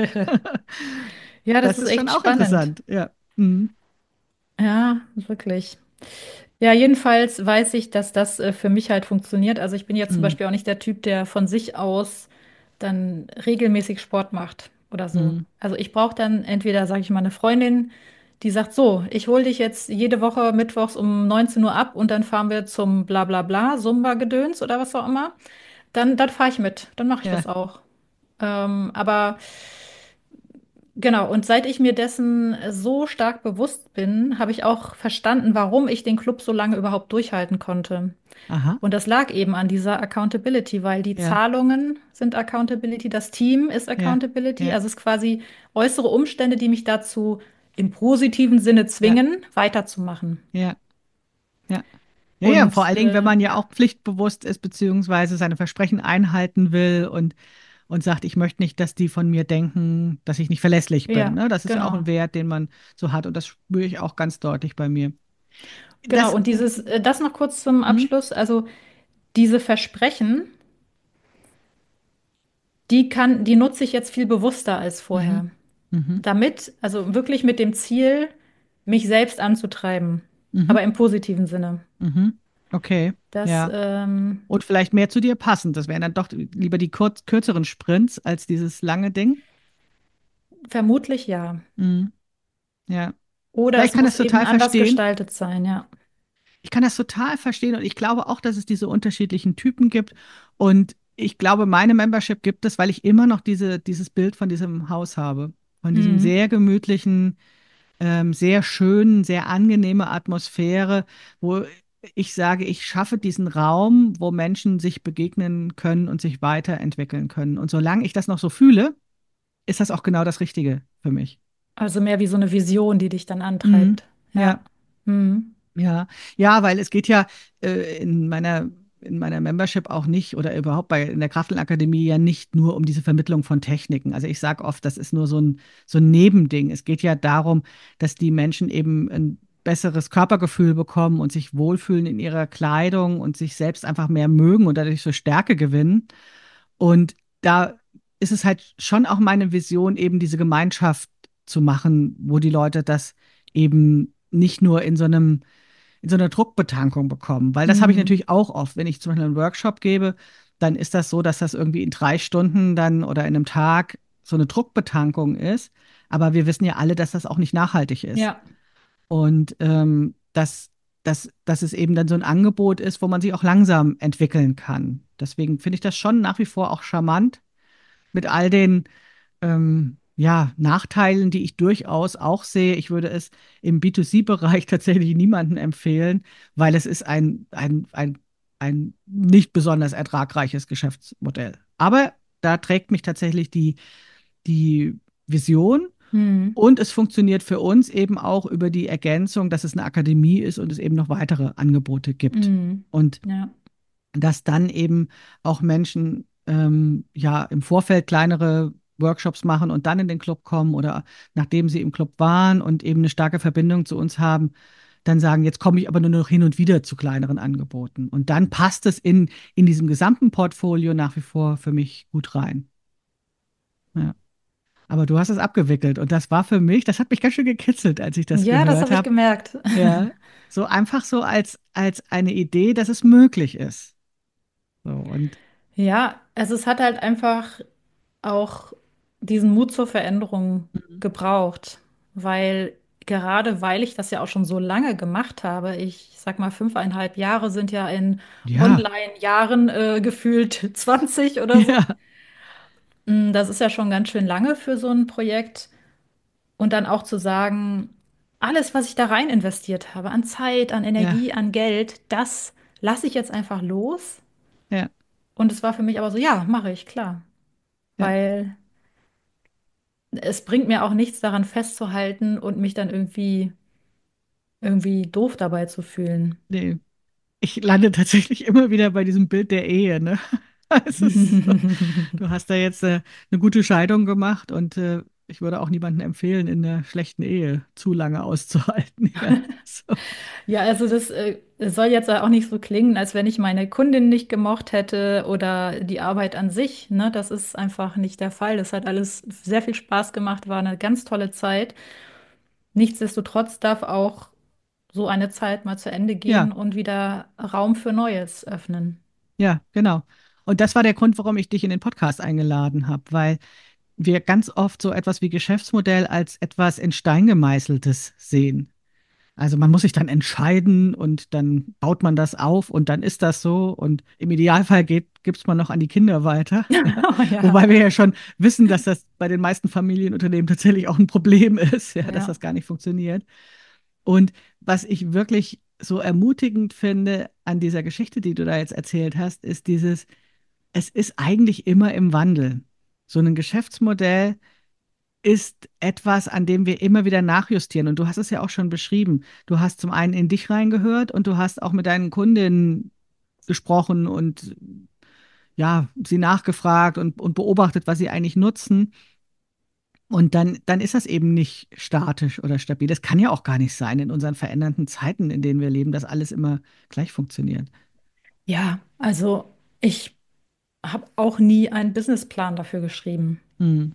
Ja, das Das ist ist schon echt auch spannend. interessant, ja. Mhm. Ja, wirklich. Ja, jedenfalls weiß ich, dass das äh, für mich halt funktioniert. Also ich bin jetzt zum Mhm. Beispiel auch nicht der Typ, der von sich aus dann regelmäßig Sport macht oder so. Mhm. Also ich brauche dann entweder, sage ich mal, eine Freundin, die sagt, so, ich hole dich jetzt jede Woche mittwochs um neunzehn Uhr ab und dann fahren wir zum bla bla bla, Zumba-Gedöns oder was auch immer. Dann, dann fahre ich mit, dann mache ich Ja, das auch. Ähm, aber genau, und seit ich mir dessen so stark bewusst bin, habe ich auch verstanden, warum ich den Club so lange überhaupt durchhalten konnte. Aha, Und das lag eben an dieser Accountability, weil die ja, Zahlungen sind Accountability, das Team ist ja, Accountability. ja, Also es ist quasi äußere Umstände, die mich dazu im positiven Sinne ja, zwingen, weiterzumachen. ja, ja. Ja, ja, vor Und allen Dingen, wenn äh, man ja ja, auch pflichtbewusst ist, beziehungsweise seine Versprechen einhalten will und, und sagt, ich möchte nicht, dass die von mir denken, dass ich nicht verlässlich bin. ja, Ne? Das ist ja auch ein genau. Wert, den man so hat und das spüre ich auch ganz deutlich bei mir. Genau, Das, und dieses, äh, das noch kurz zum hm, Abschluss. Also diese Versprechen, die kann, die nutze ich jetzt viel bewusster als mhm, vorher. mhm, Damit, also wirklich mit dem Ziel, mich selbst anzutreiben, mhm, aber im positiven Sinne. mhm. Okay, Das, ja. ähm, Und vielleicht mehr zu dir passen. Das wären dann doch lieber die kurz, kürzeren Sprints als dieses lange Ding. vermutlich ja. Mhm, ja. Oder Ja, ich es kann muss das eben total anders verstehen. gestaltet sein, ja. Ich kann das total verstehen und ich glaube auch, dass es diese unterschiedlichen Typen gibt. Und ich glaube, meine Membership gibt es, weil ich immer noch diese, dieses Bild von diesem Haus habe. Von diesem Mhm. sehr gemütlichen, ähm, sehr schönen, sehr angenehme Atmosphäre, wo ich sage, ich schaffe diesen Raum, wo Menschen sich begegnen können und sich weiterentwickeln können. Und solange ich das noch so fühle, ist das auch genau das Richtige für mich. Also mehr wie so eine Vision, die dich dann Mhm. antreibt. Ja. Ja. Mhm. Ja, ja, weil es geht ja äh, in meiner, in meiner Membership auch nicht oder überhaupt bei in der Kraftelakademie ja nicht nur um diese Vermittlung von Techniken. Also ich sage oft, das ist nur so ein, so ein Nebending. Es geht ja darum, dass die Menschen eben ein besseres Körpergefühl bekommen und sich wohlfühlen in ihrer Kleidung und sich selbst einfach mehr mögen und dadurch so Stärke gewinnen. Und da ist es halt schon auch meine Vision, eben diese Gemeinschaft zu machen, wo die Leute das eben nicht nur in so einem in so einer Druckbetankung bekommen. Weil das habe ich Mhm. natürlich auch oft. Wenn ich zum Beispiel einen Workshop gebe, dann ist das so, dass das irgendwie in drei Stunden dann oder in einem Tag so eine Druckbetankung ist. Aber wir wissen ja alle, dass das auch nicht nachhaltig ist. Ja. Und ähm, dass, dass, dass es eben dann so ein Angebot ist, wo man sich auch langsam entwickeln kann. Deswegen finde ich das schon nach wie vor auch charmant mit all den ähm, ja, Nachteilen, die ich durchaus auch sehe. Ich würde es im B zwei C-Bereich tatsächlich niemandem empfehlen, weil es ist ein, ein, ein, ein nicht besonders ertragreiches Geschäftsmodell. Aber da trägt mich tatsächlich die, die Vision Mhm. und es funktioniert für uns eben auch über die Ergänzung, dass es eine Akademie ist und es eben noch weitere Angebote gibt. Mhm. Und Ja. dass dann eben auch Menschen ähm, ja im Vorfeld kleinere Workshops machen und dann in den Club kommen oder nachdem sie im Club waren und eben eine starke Verbindung zu uns haben, dann sagen, jetzt komme ich aber nur noch hin und wieder zu kleineren Angeboten. Und dann passt es in, in diesem gesamten Portfolio nach wie vor für mich gut rein. Ja. Aber du hast es abgewickelt und das war für mich, das hat mich ganz schön gekitzelt, als ich das Ja, das gehört habe ich habe. gemerkt. Ja, so einfach so als, als eine Idee, dass es möglich ist. So und Ja, also es hat halt einfach auch diesen Mut zur Veränderung mhm. gebraucht, weil gerade weil ich das ja auch schon so lange gemacht habe, ich sag mal, fünfeinhalb Jahre sind ja in Ja, Online-Jahren äh, gefühlt zwanzig oder so. ja, Mm, Das ist ja schon ganz schön lange für so ein Projekt. Und dann auch zu sagen, alles, was ich da rein investiert habe, an Zeit, an ja, Energie, an Geld, das lasse ich jetzt einfach los. ja, Und es war für mich aber so, ja, mache ich, klar. ja, Weil es bringt mir auch nichts daran festzuhalten und mich dann irgendwie, irgendwie doof dabei zu fühlen. nee. Ich lande tatsächlich immer wieder bei diesem Bild der Ehe, ne? Es ist so, du hast da jetzt äh, eine gute Scheidung gemacht und äh, ich würde auch niemandem empfehlen, in einer schlechten Ehe zu lange auszuhalten. Ja, so. Ja, also das äh, soll jetzt auch nicht so klingen, als wenn ich meine Kundin nicht gemocht hätte oder die Arbeit an sich. Ne? Das ist einfach nicht der Fall. Das hat alles sehr viel Spaß gemacht, war eine ganz tolle Zeit. Nichtsdestotrotz darf auch so eine Zeit mal zu Ende gehen Ja, und wieder Raum für Neues öffnen. ja, genau. Und das war der Grund, warum ich dich in den Podcast eingeladen habe, weil wir ganz oft so etwas wie Geschäftsmodell als etwas in Stein gemeißeltes sehen. Also man muss sich dann entscheiden und dann baut man das auf und dann ist das so und im Idealfall geht, gibt es man noch an die Kinder weiter. Ja. Oh ja, Wobei wir ja schon wissen, dass das bei den meisten Familienunternehmen tatsächlich auch ein Problem ist, ja, dass ja. das gar nicht funktioniert. Und was ich wirklich so ermutigend finde an dieser Geschichte, die du da jetzt erzählt hast, ist dieses, es ist eigentlich immer im Wandel. So ein Geschäftsmodell ist etwas, an dem wir immer wieder nachjustieren. Und du hast es ja auch schon beschrieben. Du hast zum einen in dich reingehört und du hast auch mit deinen Kundinnen gesprochen und ja, sie nachgefragt und, und beobachtet, was sie eigentlich nutzen. Und dann, dann ist das eben nicht statisch oder stabil. Das kann ja auch gar nicht sein in unseren verändernden Zeiten, in denen wir leben, dass alles immer gleich funktioniert. Ja, also ich habe auch nie einen Businessplan dafür geschrieben. Hm.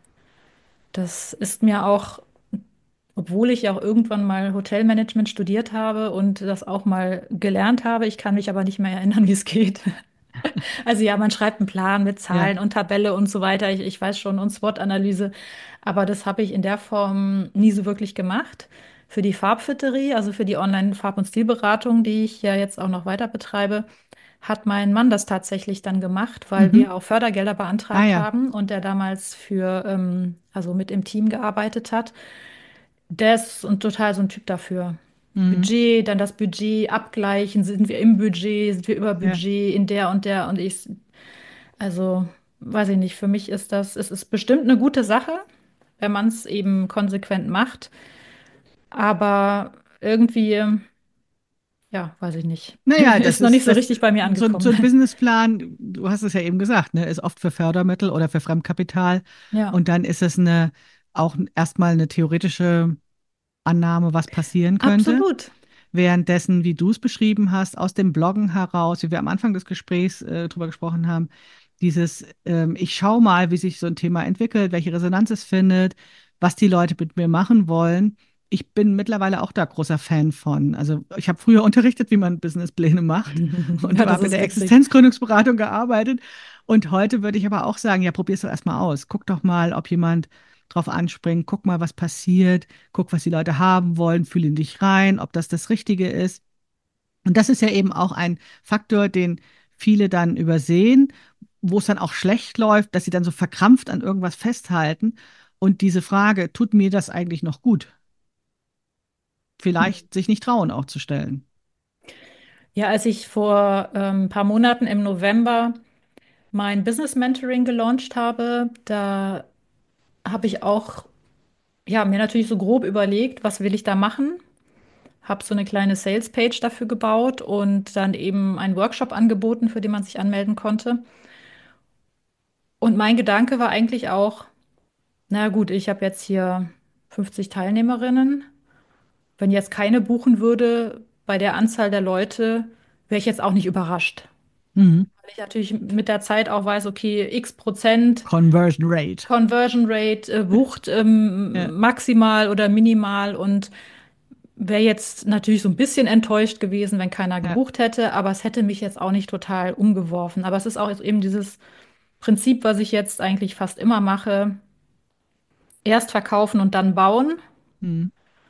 Das ist mir auch, obwohl ich ja auch irgendwann mal Hotelmanagement studiert habe und das auch mal gelernt habe, ich kann mich aber nicht mehr erinnern, wie es geht. Also ja, man schreibt einen Plan mit Ja. Zahlen und Tabelle und so weiter. Ich, ich weiß schon, und SWOT-Analyse. Aber das habe ich in der Form nie so wirklich gemacht. Für die Farbfitterie, also für die Online-Farb- und Stilberatung, die ich ja jetzt auch noch weiter betreibe, hat mein Mann das tatsächlich dann gemacht, weil Mhm. wir auch Fördergelder Ah beantragt ja. haben und der damals für, ähm, also mit im Team gearbeitet hat. Der ist ein, total so ein Typ dafür. Mhm. Budget, dann das Budget abgleichen, sind wir im Budget, sind wir über Ja. Budget in der und der und ich, also weiß ich nicht, für mich ist das, es ist bestimmt eine gute Sache, wenn man es eben konsequent macht, aber irgendwie, ja, weiß ich nicht, Naja, das ist noch nicht ist so das, richtig bei mir so, so ein angekommen. Businessplan, du hast es ja eben gesagt, ne, ist oft für Fördermittel oder für Fremdkapital. Ja, Und dann ist es eine, auch erstmal eine theoretische Annahme, was passieren könnte. absolut. Währenddessen, wie du es beschrieben hast, aus dem Bloggen heraus, wie wir am Anfang des Gesprächs äh, drüber gesprochen haben, dieses, ähm, ich schaue mal, wie sich so ein Thema entwickelt, welche Resonanz es findet, was die Leute mit mir machen wollen. Ich bin mittlerweile auch da großer Fan von. Also ich habe früher unterrichtet, wie man Businesspläne macht und Ja, das habe in ist der witzig. Existenzgründungsberatung gearbeitet. Und heute würde ich aber auch sagen, ja, probier's doch erstmal aus. Guck doch mal, ob jemand drauf anspringt. Guck mal, was passiert. Guck, was die Leute haben wollen. Fühl in dich rein, ob das das Richtige ist. Und das ist ja eben auch ein Faktor, den viele dann übersehen, wo es dann auch schlecht läuft, dass sie dann so verkrampft an irgendwas festhalten. Und diese Frage, tut mir das eigentlich noch gut? Vielleicht sich nicht trauen, auch zu stellen. Ja, als ich vor ähm, ein paar Monaten im November mein Business Mentoring gelauncht habe, da habe ich auch, ja, mir natürlich so grob überlegt, was will ich da machen? Habe so eine kleine Sales-Page dafür gebaut und dann eben einen Workshop angeboten, für den man sich anmelden konnte. Und mein Gedanke war eigentlich auch, na gut, ich habe jetzt hier fünfzig Teilnehmerinnen. Wenn jetzt keine buchen würde, bei der Anzahl der Leute, wäre ich jetzt auch nicht überrascht. Mhm. Weil ich natürlich mit der Zeit auch weiß, okay, x Prozent Conversion Rate. Conversion Rate äh, bucht Ja, ähm, maximal oder minimal und wäre jetzt natürlich so ein bisschen enttäuscht gewesen, wenn keiner ja. gebucht hätte, aber es hätte mich jetzt auch nicht total umgeworfen. Aber es ist auch jetzt eben dieses Prinzip, was ich jetzt eigentlich fast immer mache: erst verkaufen und dann bauen. Mhm.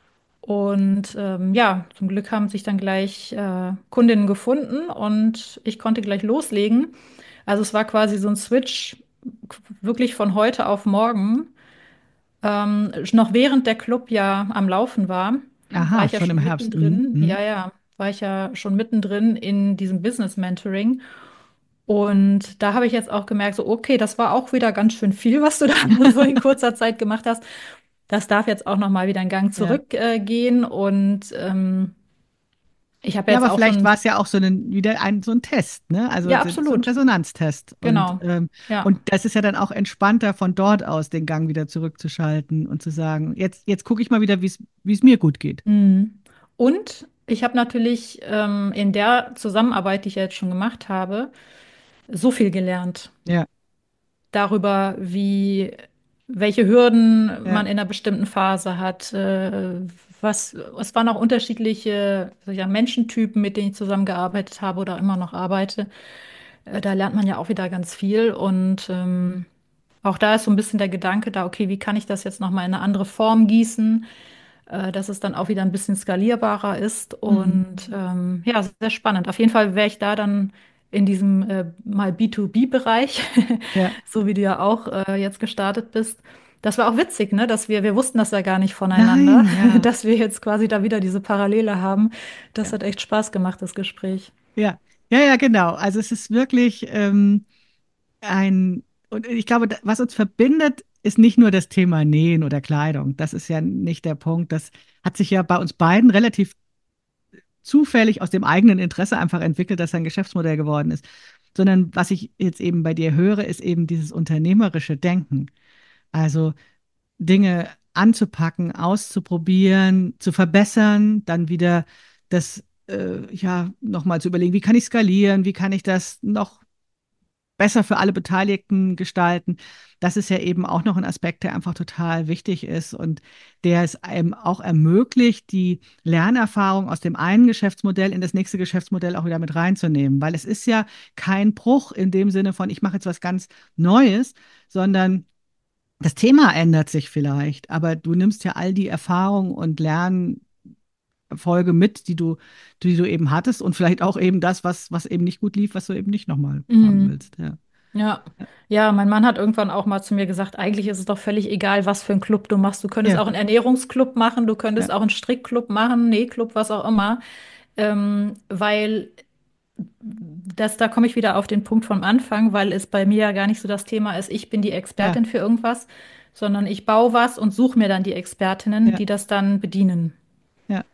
Und ähm, ja, zum Glück haben sich dann gleich äh, Kundinnen gefunden und ich konnte gleich loslegen. Also es war quasi so ein Switch wirklich von heute auf morgen. Ähm, noch während der Club ja am Laufen war, war Aha, ich ja schon im schon Herbst. Mhm. mittendrin. Mhm. Ja, ja, war ich ja schon mittendrin in diesem Business Mentoring. Und da habe ich jetzt auch gemerkt, so, okay, das war auch wieder ganz schön viel, was du da so in kurzer Zeit gemacht hast. Das darf jetzt auch noch mal wieder einen Gang Ja. zurückgehen. Äh, gehen. Und ähm, ich habe Ja, jetzt aber auch vielleicht schon, war es ja auch so ein, wieder ein, so ein Test, ne? Also ja, so so ein absolut, Resonanztest. Und, genau, ähm, ja. und das ist ja dann auch entspannter, von dort aus den Gang wieder zurückzuschalten und zu sagen, jetzt, jetzt gucke ich mal wieder, wie es, wie es mir gut geht. Mhm. Und ich habe natürlich ähm, in der Zusammenarbeit, die ich ja jetzt schon gemacht habe, so viel gelernt Ja, darüber, wie, welche Hürden ja. man in einer bestimmten Phase hat. Äh, was, es waren auch unterschiedliche, sag ich ja, Menschentypen, mit denen ich zusammengearbeitet habe oder immer noch arbeite. Äh, da lernt man ja auch wieder ganz viel. Und ähm, auch da ist so ein bisschen der Gedanke da, okay, wie kann ich das jetzt nochmal in eine andere Form gießen? äh, dass es dann auch wieder ein bisschen skalierbarer ist. Mhm. Und ähm, ja, sehr spannend. Auf jeden Fall wäre ich da dann in diesem äh, mal B zwei B-Bereich, Ja. so wie du ja auch äh, jetzt gestartet bist. Das war auch witzig, ne? Dass wir, wir wussten das ja gar nicht voneinander, Nein, ja. dass wir jetzt quasi da wieder diese Parallele haben. Das Ja. hat echt Spaß gemacht, das Gespräch. Ja. Ja, ja, genau. Also es ist wirklich ähm, ein, und ich glaube, da- was uns verbindet, ist nicht nur das Thema Nähen oder Kleidung. Das ist ja nicht der Punkt. Das hat sich ja bei uns beiden relativ zufällig aus dem eigenen Interesse einfach entwickelt, dass er ein Geschäftsmodell geworden ist. Sondern was ich jetzt eben bei dir höre, ist eben dieses unternehmerische Denken. Also Dinge anzupacken, auszuprobieren, zu verbessern, dann wieder das, äh, ja, nochmal zu überlegen, wie kann ich skalieren, wie kann ich das noch besser für alle Beteiligten gestalten. Das ist ja eben auch noch ein Aspekt, der einfach total wichtig ist und der es einem auch ermöglicht, die Lernerfahrung aus dem einen Geschäftsmodell in das nächste Geschäftsmodell auch wieder mit reinzunehmen. Weil es ist ja kein Bruch in dem Sinne von, ich mache jetzt was ganz Neues, sondern das Thema ändert sich vielleicht, aber du nimmst ja all die Erfahrung und Lernerfolge mit, die du, die du eben hattest und vielleicht auch eben das, was, was eben nicht gut lief, was du eben nicht nochmal haben Mhm. willst. Ja. Ja. Ja, mein Mann hat irgendwann auch mal zu mir gesagt, eigentlich ist es doch völlig egal, was für einen Club du machst. Du könntest Ja, auch einen Ernährungsclub machen, du könntest ja, auch einen Strickclub machen, Nähclub, was auch immer. Ähm, weil das, da komme ich wieder auf den Punkt vom Anfang, weil es bei mir ja gar nicht so das Thema ist, ich bin die ja, Expertin für irgendwas, sondern ich baue was und suche mir dann die Expertinnen, ja, die das dann bedienen. ja.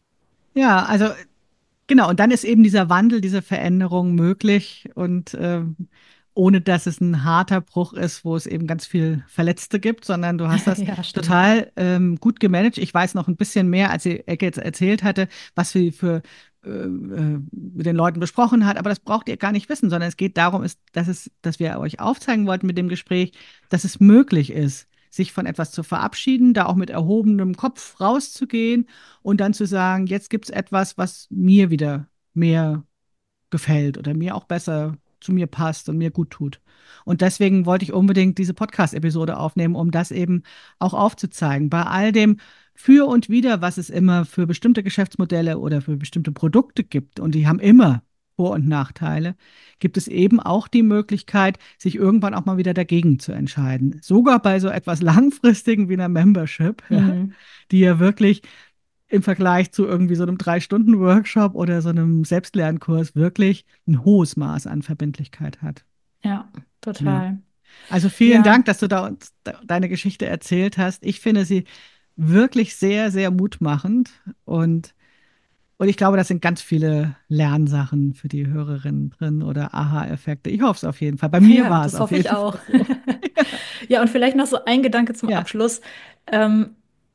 Ja, also genau, und dann ist eben dieser Wandel, diese Veränderung möglich und ähm, ohne dass es ein harter Bruch ist, wo es eben ganz viel Verletzte gibt, sondern du hast das Ja, stimmt. total ähm, gut gemanagt. Ich weiß noch ein bisschen mehr, als die Ecke jetzt erzählt hatte, was sie für äh, äh, mit den Leuten besprochen hat, aber das braucht ihr gar nicht wissen, sondern es geht darum, ist, dass es, dass wir euch aufzeigen wollten mit dem Gespräch, dass es möglich ist, sich von etwas zu verabschieden, da auch mit erhobenem Kopf rauszugehen und dann zu sagen, jetzt gibt es etwas, was mir wieder mehr gefällt oder mir auch besser zu mir passt und mir gut tut. Und deswegen wollte ich unbedingt diese Podcast-Episode aufnehmen, um das eben auch aufzuzeigen. Bei all dem Für und Wider, was es immer für bestimmte Geschäftsmodelle oder für bestimmte Produkte gibt, und die haben immer Vor- und Nachteile, gibt es eben auch die Möglichkeit, sich irgendwann auch mal wieder dagegen zu entscheiden. Sogar bei so etwas Langfristigen wie einer Membership, ja, Hm. die ja wirklich im Vergleich zu irgendwie so einem Drei-Stunden-Workshop oder so einem Selbstlernkurs wirklich ein hohes Maß an Verbindlichkeit hat. Ja, Ja. total. Also vielen Ja. Dank, dass du da uns de- deine Geschichte erzählt hast. Ich finde sie wirklich sehr, sehr mutmachend und, und ich glaube, da sind ganz viele Lernsachen für die Hörerinnen drin oder Aha-Effekte. Ich hoffe es auf jeden Fall. Bei mir Ja, war es das auf hoffe ich jeden auch. Fall so. Ja, und vielleicht noch so ein Gedanke zum Ja. Abschluss. Ähm,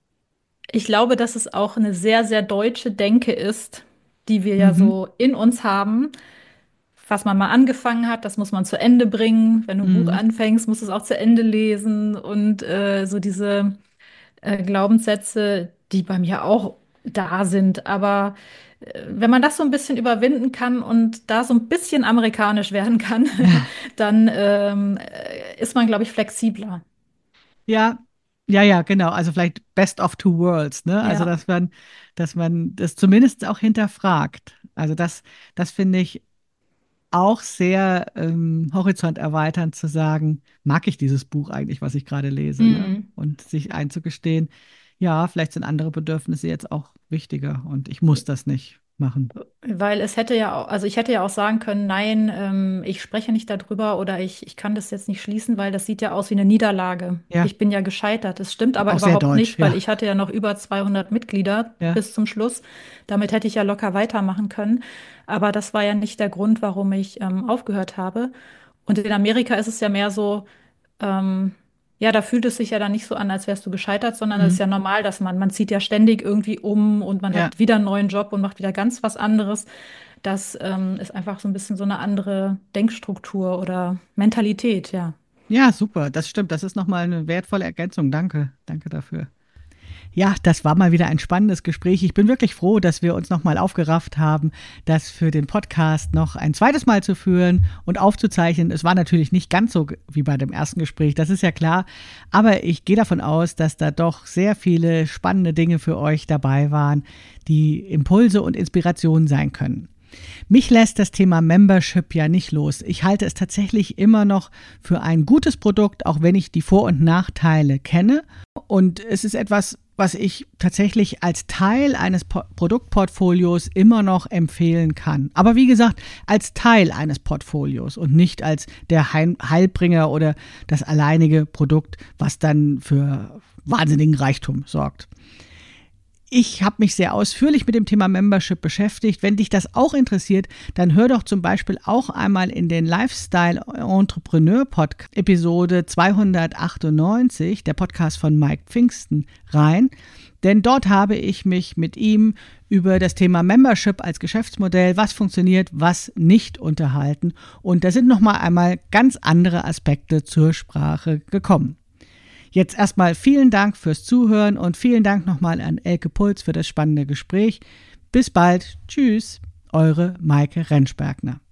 ich glaube, dass es auch eine sehr, sehr deutsche Denke ist, die wir ja Mhm. so in uns haben. Was man mal angefangen hat, das muss man zu Ende bringen. Wenn du ein Buch Mhm. anfängst, musst du es auch zu Ende lesen. Und äh, so diese äh, Glaubenssätze, die bei mir auch da sind. Aber äh, wenn man das so ein bisschen überwinden kann und da so ein bisschen amerikanisch werden kann, Ja. dann ähm, äh, ist man, glaube ich, flexibler. Ja, ja, ja, genau. Also vielleicht Best of Two Worlds, ne? Also Ja, dass man, dass man das zumindest auch hinterfragt. Also das, das finde ich auch sehr ähm, horizonterweiternd zu sagen, mag ich dieses Buch eigentlich, was ich gerade lese, ne? mhm. Und sich einzugestehen, ja, vielleicht sind andere Bedürfnisse jetzt auch wichtiger und ich muss das nicht machen. Weil es hätte ja auch, also ich hätte ja auch sagen können, nein, ähm, ich spreche nicht darüber oder ich, ich kann das jetzt nicht schließen, weil das sieht ja aus wie eine Niederlage. Ja, Ich bin ja gescheitert. Das stimmt aber auch sehr überhaupt deutsch, nicht, weil ja, ich hatte ja noch über zweihundert Mitglieder ja. bis zum Schluss. Damit hätte ich ja locker weitermachen können. Aber das war ja nicht der Grund, warum ich ähm, aufgehört habe. Und in Amerika ist es ja mehr so, ähm, ja, da fühlt es sich ja dann nicht so an, als wärst du gescheitert, sondern es ist Mhm. ja normal, dass man, man zieht ja ständig irgendwie um und man Ja. hat wieder einen neuen Job und macht wieder ganz was anderes. Das ähm, ist einfach so ein bisschen so eine andere Denkstruktur oder Mentalität, ja. Ja, super, das stimmt. Das ist nochmal eine wertvolle Ergänzung. Danke, danke dafür. Ja, das war mal wieder ein spannendes Gespräch. Ich bin wirklich froh, dass wir uns nochmal aufgerafft haben, das für den Podcast noch ein zweites Mal zu führen und aufzuzeichnen. Es war natürlich nicht ganz so wie bei dem ersten Gespräch, das ist ja klar. Aber ich gehe davon aus, dass da doch sehr viele spannende Dinge für euch dabei waren, die Impulse und Inspirationen sein können. Mich lässt das Thema Membership ja nicht los. Ich halte es tatsächlich immer noch für ein gutes Produkt, auch wenn ich die Vor- und Nachteile kenne. Und es ist etwas, was ich tatsächlich als Teil eines po- Produktportfolios immer noch empfehlen kann. Aber wie gesagt, als Teil eines Portfolios und nicht als der Heil- Heilbringer oder das alleinige Produkt, was dann für wahnsinnigen Reichtum sorgt. Ich habe mich sehr ausführlich mit dem Thema Membership beschäftigt. Wenn dich das auch interessiert, dann hör doch zum Beispiel auch einmal in den Lifestyle Entrepreneur Podcast Episode zweihundertachtundneunzig, der Podcast von Mike Pfingsten, rein. Denn dort habe ich mich mit ihm über das Thema Membership als Geschäftsmodell, was funktioniert, was nicht, unterhalten. Und da sind nochmal einmal ganz andere Aspekte zur Sprache gekommen. Jetzt erstmal vielen Dank fürs Zuhören und vielen Dank nochmal an Elke Puls für das spannende Gespräch. Bis bald. Tschüss, eure Maike Rentschbergner.